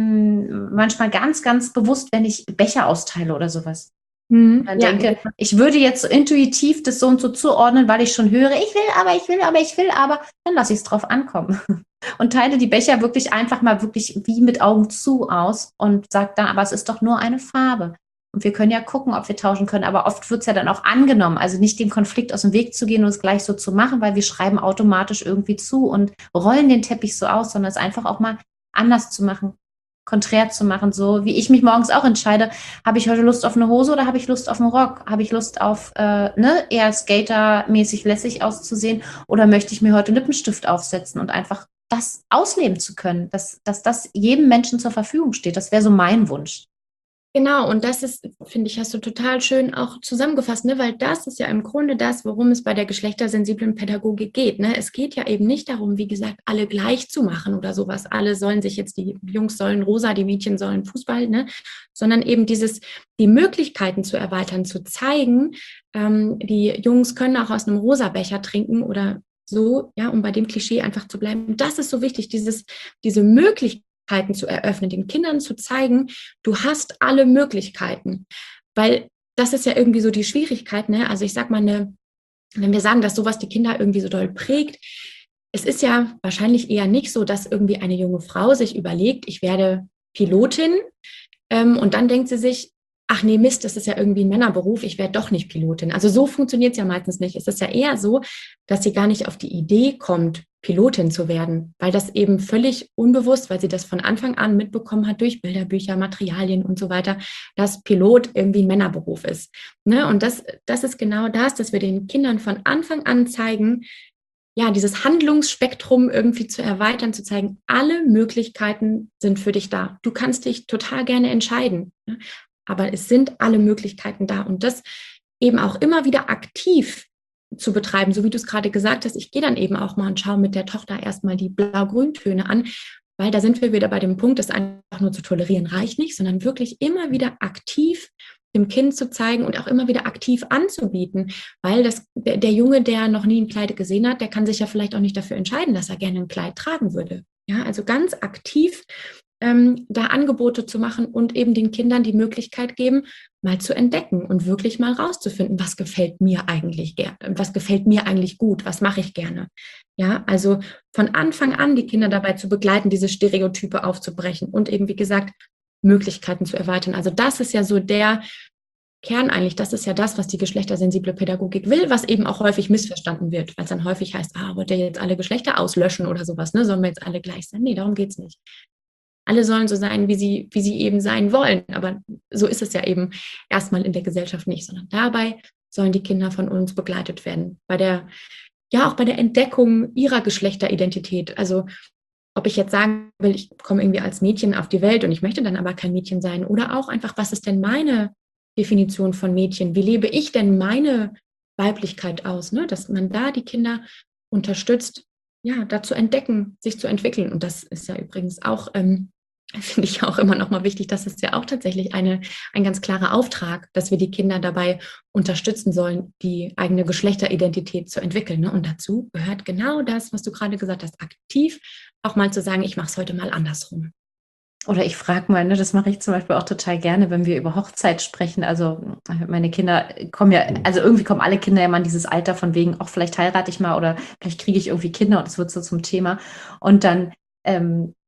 mh, manchmal ganz, ganz bewusst, wenn ich Becher austeile oder sowas. Und Mhm. dann Ja, denke, ich würde jetzt so intuitiv das so und so zuordnen, weil ich schon höre, ich will, aber ich will, aber ich will, aber dann lasse ich es drauf ankommen. Und teile die Becher wirklich einfach mal wirklich wie mit Augen zu aus und sage dann, aber es ist doch nur eine Farbe. Und wir können ja gucken, ob wir tauschen können. Aber oft wird es ja dann auch angenommen. Also nicht dem Konflikt aus dem Weg zu gehen und es gleich so zu machen, weil wir schreiben automatisch irgendwie zu und rollen den Teppich so aus, sondern es einfach auch mal anders zu machen, konträr zu machen. So wie ich mich morgens auch entscheide, habe ich heute Lust auf eine Hose oder habe ich Lust auf einen Rock? Habe ich Lust auf äh, ne, eher skatermäßig lässig auszusehen oder möchte ich mir heute Lippenstift aufsetzen und einfach das ausleben zu können, dass, dass das jedem Menschen zur Verfügung steht. Das wäre so mein Wunsch. genau, und das ist, finde ich, hast du total schön auch zusammengefasst, ne? Weil das ist ja im Grunde das, worum es bei der geschlechtersensiblen Pädagogik geht. Ne? Es geht ja eben nicht darum, wie gesagt, alle gleich zu machen oder sowas. Alle sollen sich jetzt, die Jungs sollen rosa, die Mädchen sollen Fußball, ne? Sondern eben dieses, die Möglichkeiten zu erweitern, zu zeigen, ähm, die Jungs können auch aus einem rosa Becher trinken oder so, ja, um bei dem Klischee einfach zu bleiben. Das ist so wichtig, dieses, diese Möglichkeiten zu eröffnen, den Kindern zu zeigen, du hast alle Möglichkeiten. Weil das ist ja irgendwie so die Schwierigkeit, ne? Also ich sag mal, eine, wenn wir sagen, dass sowas die Kinder irgendwie so doll prägt, es ist ja wahrscheinlich eher nicht so, dass irgendwie eine junge Frau sich überlegt, ich werde Pilotin, ähm, und dann denkt sie sich, ach nee, Mist, das ist ja irgendwie ein Männerberuf, ich werde doch nicht Pilotin. Also so funktioniert es ja meistens nicht. Es ist ja eher so, dass sie gar nicht auf die Idee kommt, Pilotin zu werden, weil das eben völlig unbewusst, weil sie das von Anfang an mitbekommen hat durch Bilderbücher, Materialien und so weiter, dass Pilot irgendwie ein Männerberuf ist. Ne? Und das, das ist genau das, dass wir den Kindern von Anfang an zeigen, ja, dieses Handlungsspektrum irgendwie zu erweitern, zu zeigen, alle Möglichkeiten sind für dich da. Du kannst dich total gerne entscheiden, ne? Aber es sind alle Möglichkeiten da und das eben auch immer wieder aktiv zu betreiben, so wie du es gerade gesagt hast. Ich gehe dann eben auch mal und schaue mit der Tochter erstmal die Blau-Grün-Töne an, weil da sind wir wieder bei dem Punkt, das einfach nur zu tolerieren reicht nicht, sondern wirklich immer wieder aktiv dem Kind zu zeigen und auch immer wieder aktiv anzubieten, weil das, der, der Junge, der noch nie ein Kleid gesehen hat, der kann sich ja vielleicht auch nicht dafür entscheiden, dass er gerne ein Kleid tragen würde. Ja, also ganz aktiv ähm, da Angebote zu machen und eben den Kindern die Möglichkeit geben, mal zu entdecken und wirklich mal rauszufinden, was gefällt mir eigentlich gerne, was gefällt mir eigentlich gut, was mache ich gerne. Ja, also von Anfang an die Kinder dabei zu begleiten, diese Stereotype aufzubrechen und eben, wie gesagt, Möglichkeiten zu erweitern. Also das ist ja so der Kern eigentlich, das ist ja das, was die geschlechtersensible Pädagogik will, was eben auch häufig missverstanden wird, weil es dann häufig heißt, ah, wollt ihr jetzt alle Geschlechter auslöschen oder sowas, ne? Sollen wir jetzt alle gleich sein? Nee, darum geht es nicht. Alle sollen so sein, wie sie, wie sie eben sein wollen. Aber so ist es ja eben erstmal in der Gesellschaft nicht, sondern dabei sollen die Kinder von uns begleitet werden. Bei der, ja, auch bei der Entdeckung ihrer Geschlechteridentität. Also ob ich jetzt sagen will, ich komme irgendwie als Mädchen auf die Welt und ich möchte dann aber kein Mädchen sein. Oder auch einfach, was ist denn meine Definition von Mädchen? Wie lebe ich denn meine Weiblichkeit aus? Ne? Dass man da die Kinder unterstützt, ja, da zu entdecken, sich zu entwickeln. Und das ist ja übrigens auch, ähm, finde ich auch immer noch mal wichtig, das ist ja auch tatsächlich eine, ein ganz klarer Auftrag, dass wir die Kinder dabei unterstützen sollen, die eigene Geschlechteridentität zu entwickeln. Ne? Und dazu gehört genau das, was du gerade gesagt hast, aktiv auch mal zu sagen, ich mache es heute mal andersrum. Oder ich frage mal, ne, das mache ich zum Beispiel auch total gerne, wenn wir über Hochzeit sprechen. Also meine Kinder kommen ja, also irgendwie kommen alle Kinder ja mal in dieses Alter von wegen, auch vielleicht heirate ich mal oder vielleicht kriege ich irgendwie Kinder und es wird so zum Thema. Und dann ähm,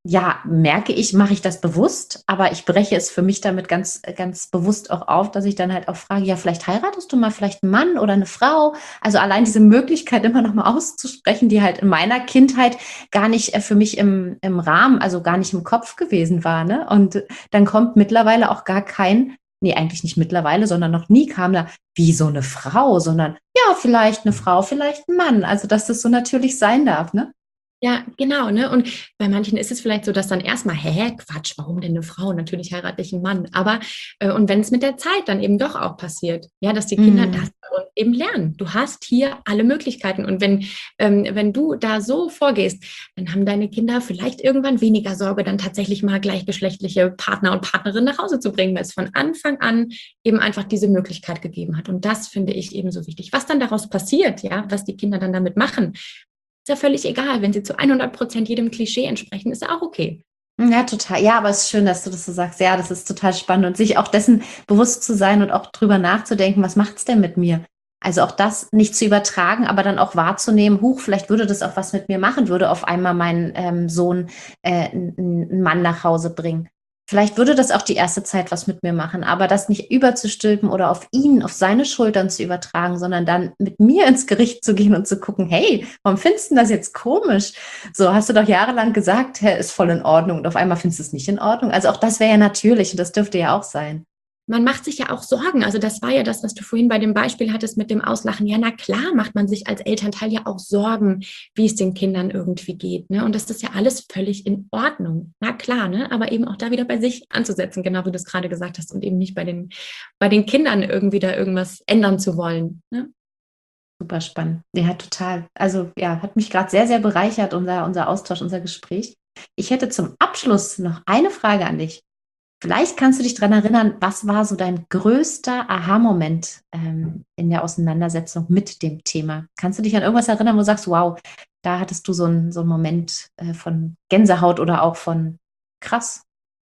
ja, merke ich, mache ich das bewusst, aber ich breche es für mich damit ganz, ganz bewusst auch auf, dass ich dann halt auch frage, ja, vielleicht heiratest du mal vielleicht einen Mann oder eine Frau. Also allein diese Möglichkeit immer noch mal auszusprechen, die halt in meiner Kindheit gar nicht äh, für mich im, im Rahmen, also gar nicht im Kopf gewesen war. Ne? Und dann kommt mittlerweile auch gar kein, nee, eigentlich nicht mittlerweile, sondern noch nie kam da, wie so eine Frau, sondern ja, vielleicht eine Frau, vielleicht ein Mann. Also dass das so natürlich sein darf, ne? Ja, genau, ne? Und bei manchen ist es vielleicht so, dass dann erstmal, hä, Quatsch, warum denn eine Frau? Natürlich heirate ich einen Mann. Aber, äh, und wenn es mit der Zeit dann eben doch auch passiert, ja, dass die Kinder das Mm. bei uns eben lernen. Du hast hier alle Möglichkeiten. Und wenn, ähm, wenn du da so vorgehst, dann haben deine Kinder vielleicht irgendwann weniger Sorge, dann tatsächlich mal gleichgeschlechtliche Partner und Partnerinnen nach Hause zu bringen, weil es von Anfang an eben einfach diese Möglichkeit gegeben hat. Und das finde ich eben so wichtig. Was dann daraus passiert, ja, was die Kinder dann damit machen, ist ja völlig egal. Wenn sie zu hundert Prozent jedem Klischee entsprechen, ist ja auch okay. Ja, total. Ja, aber es ist schön, dass du das so sagst. Ja, das ist total spannend und sich auch dessen bewusst zu sein und auch drüber nachzudenken, was macht's denn mit mir? Also auch das nicht zu übertragen, aber dann auch wahrzunehmen, huch, vielleicht würde das auch was mit mir machen, würde auf einmal mein ähm, Sohn äh, einen Mann nach Hause bringen. Vielleicht würde das auch die erste Zeit was mit mir machen, aber das nicht überzustülpen oder auf ihn, auf seine Schultern zu übertragen, sondern dann mit mir ins Gericht zu gehen und zu gucken, hey, warum findest du das jetzt komisch? So, hast du doch jahrelang gesagt, hä, ist voll in Ordnung und auf einmal findest du es nicht in Ordnung. Also auch das wäre ja natürlich und das dürfte ja auch sein. Man macht sich ja auch Sorgen. Also das war ja das, was du vorhin bei dem Beispiel hattest mit dem Auslachen. Ja, na klar macht man sich als Elternteil ja auch Sorgen, wie es den Kindern irgendwie geht. Ne? Und das ist ja alles völlig in Ordnung. Na klar, ne? Aber eben auch da wieder bei sich anzusetzen, genau wie du es gerade gesagt hast, und eben nicht bei den, bei den Kindern irgendwie da irgendwas ändern zu wollen. Ne? Super spannend. Ja, total. Also ja, hat mich gerade sehr, sehr bereichert, unser, unser Austausch, unser Gespräch. Ich hätte zum Abschluss noch eine Frage an dich. Vielleicht kannst du dich daran erinnern, was war so dein größter Aha-Moment ähm, in der Auseinandersetzung mit dem Thema? Kannst du dich an irgendwas erinnern, wo du sagst, wow, da hattest du so einen so einen Moment äh, von Gänsehaut oder auch von krass,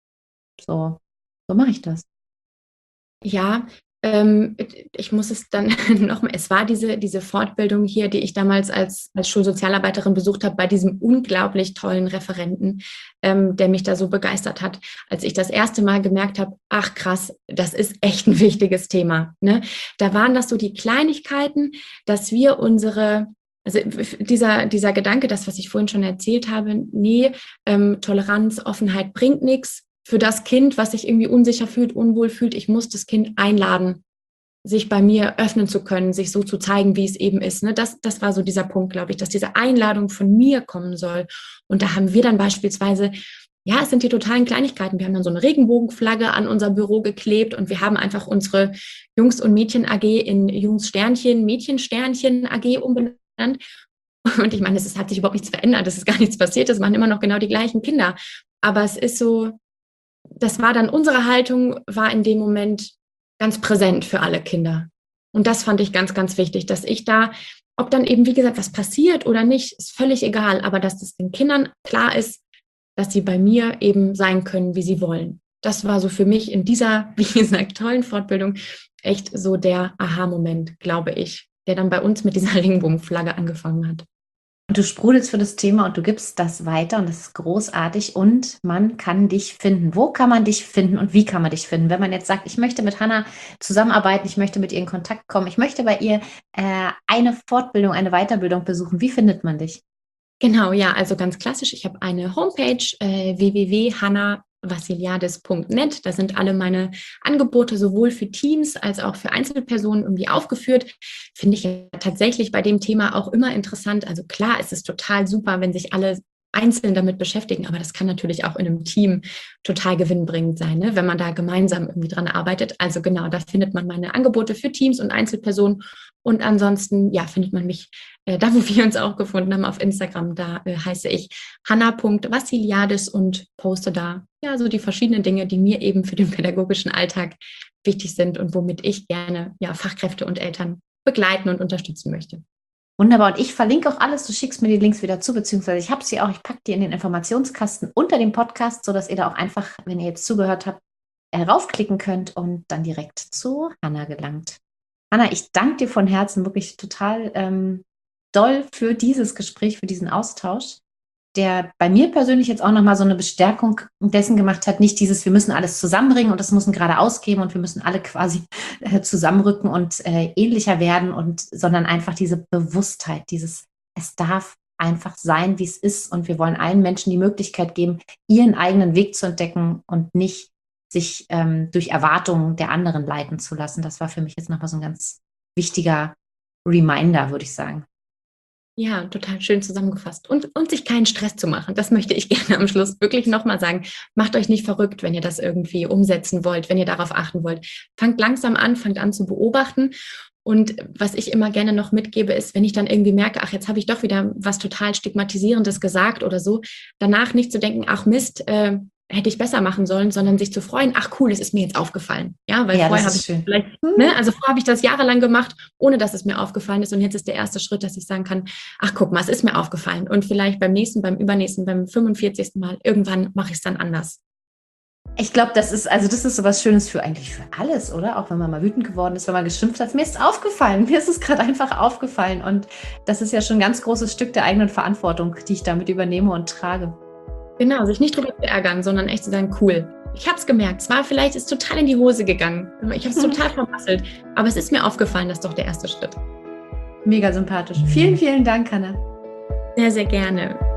so, so mache ich das. Ja, ähm, ich muss es dann noch mal, es war diese, diese Fortbildung hier, die ich damals als, als Schulsozialarbeiterin besucht habe, bei diesem unglaublich tollen Referenten, ähm, der mich da so begeistert hat, als ich das erste Mal gemerkt habe, ach krass, das ist echt ein wichtiges Thema. Ne? Da waren das so die Kleinigkeiten, dass wir unsere also dieser, dieser Gedanke, das, was ich vorhin schon erzählt habe, nee, ähm, Toleranz, Offenheit bringt nichts. Für das Kind, was sich irgendwie unsicher fühlt, unwohl fühlt, ich muss das Kind einladen, sich bei mir öffnen zu können, sich so zu zeigen, wie es eben ist. Ne? Das, das war so dieser Punkt, glaube ich, dass diese Einladung von mir kommen soll. Und da haben wir dann beispielsweise, ja, es sind die totalen Kleinigkeiten. Wir haben dann so eine Regenbogenflagge an unser Büro geklebt und wir haben einfach unsere Jungs- und Mädchen-A G in Jungs-Sternchen, Mädchen-Sternchen-A G umbenannt. Und ich meine, es hat sich überhaupt nichts verändert, es ist gar nichts passiert, es waren immer noch genau die gleichen Kinder. Aber es ist so, das war dann unsere Haltung, war in dem Moment ganz präsent für alle Kinder. Und das fand ich ganz, ganz wichtig, dass ich da, ob dann eben, wie gesagt, was passiert oder nicht, ist völlig egal, aber dass das den Kindern klar ist, dass sie bei mir eben sein können, wie sie wollen. Das war so für mich in dieser, wie gesagt, tollen Fortbildung echt so der Aha-Moment, glaube ich, der dann bei uns mit dieser Regenbogenflagge angefangen hat. Und du sprudelst für das Thema und du gibst das weiter und das ist großartig und man kann dich finden. Wo kann man dich finden und wie kann man dich finden? Wenn man jetzt sagt, ich möchte mit Hannah zusammenarbeiten, ich möchte mit ihr in Kontakt kommen, ich möchte bei ihr äh, eine Fortbildung, eine Weiterbildung besuchen, wie findet man dich? Genau, ja, also ganz klassisch. Ich habe eine Homepage, äh, w w w punkt hanna vassiliadis punkt net. Da sind alle meine Angebote sowohl für Teams als auch für Einzelpersonen irgendwie aufgeführt. Finde ich ja tatsächlich bei dem Thema auch immer interessant. Also klar, es ist total super, wenn sich alle einzeln damit beschäftigen, aber das kann natürlich auch in einem Team total gewinnbringend sein, ne? Wenn man da gemeinsam irgendwie dran arbeitet. Also genau, da findet man meine Angebote für Teams und Einzelpersonen. Und ansonsten, ja, findet man mich äh, da, wo wir uns auch gefunden haben, auf Instagram. Da äh, heiße ich hanna punkt vassiliadis und poste da ja so die verschiedenen Dinge, die mir eben für den pädagogischen Alltag wichtig sind und womit ich gerne ja Fachkräfte und Eltern begleiten und unterstützen möchte. Wunderbar. Und ich verlinke auch alles. Du schickst mir die Links wieder zu, beziehungsweise ich habe sie auch. Ich packe die in den Informationskasten unter dem Podcast, sodass ihr da auch einfach, wenn ihr jetzt zugehört habt, äh, raufklicken könnt und dann direkt zu Hannah gelangt. Hannah, ich danke dir von Herzen wirklich total ähm, doll für dieses Gespräch, für diesen Austausch. der bei mir persönlich jetzt auch nochmal so eine Bestärkung dessen gemacht hat, nicht dieses, wir müssen alles zusammenbringen und das müssen gerade ausgeben und wir müssen alle quasi äh, zusammenrücken und äh, ähnlicher werden, und sondern einfach diese Bewusstheit, dieses, es darf einfach sein, wie es ist, und wir wollen allen Menschen die Möglichkeit geben, ihren eigenen Weg zu entdecken und nicht sich ähm, durch Erwartungen der anderen leiten zu lassen. Das war für mich jetzt nochmal so ein ganz wichtiger Reminder, würde ich sagen. Ja, total schön zusammengefasst. Und, und sich keinen Stress zu machen. Das möchte ich gerne am Schluss wirklich nochmal sagen. Macht euch nicht verrückt, wenn ihr das irgendwie umsetzen wollt, wenn ihr darauf achten wollt. Fangt langsam an, fangt an zu beobachten. Und was ich immer gerne noch mitgebe, ist, wenn ich dann irgendwie merke, ach, jetzt habe ich doch wieder was total Stigmatisierendes gesagt oder so, danach nicht zu denken, ach Mist, äh, hätte ich besser machen sollen, sondern sich zu freuen, ach cool, es ist mir jetzt aufgefallen. Ja, weil Ja, vorher das habe ist ich schön. vielleicht, ne, also vorher habe ich das jahrelang gemacht, ohne dass es mir aufgefallen ist. Und jetzt ist der erste Schritt, dass ich sagen kann, ach guck mal, es ist mir aufgefallen. Und vielleicht beim nächsten, beim übernächsten, beim fünfundvierzigsten Mal, irgendwann mache ich es dann anders. Ich glaube, das ist, also das ist so was Schönes für eigentlich für alles, oder? Auch wenn man mal wütend geworden ist, wenn man geschimpft hat. Mir ist aufgefallen, mir ist es gerade einfach aufgefallen. Und das ist ja schon ein ganz großes Stück der eigenen Verantwortung, die ich damit übernehme und trage. Genau, sich nicht drüber zu ärgern, sondern echt zu sagen, cool, ich habe es gemerkt, es war vielleicht, ist total in die Hose gegangen, ich habe es total vermasselt, aber es ist mir aufgefallen, das ist doch der erste Schritt. Mega sympathisch. Vielen, vielen Dank, Hanna. Sehr, sehr gerne.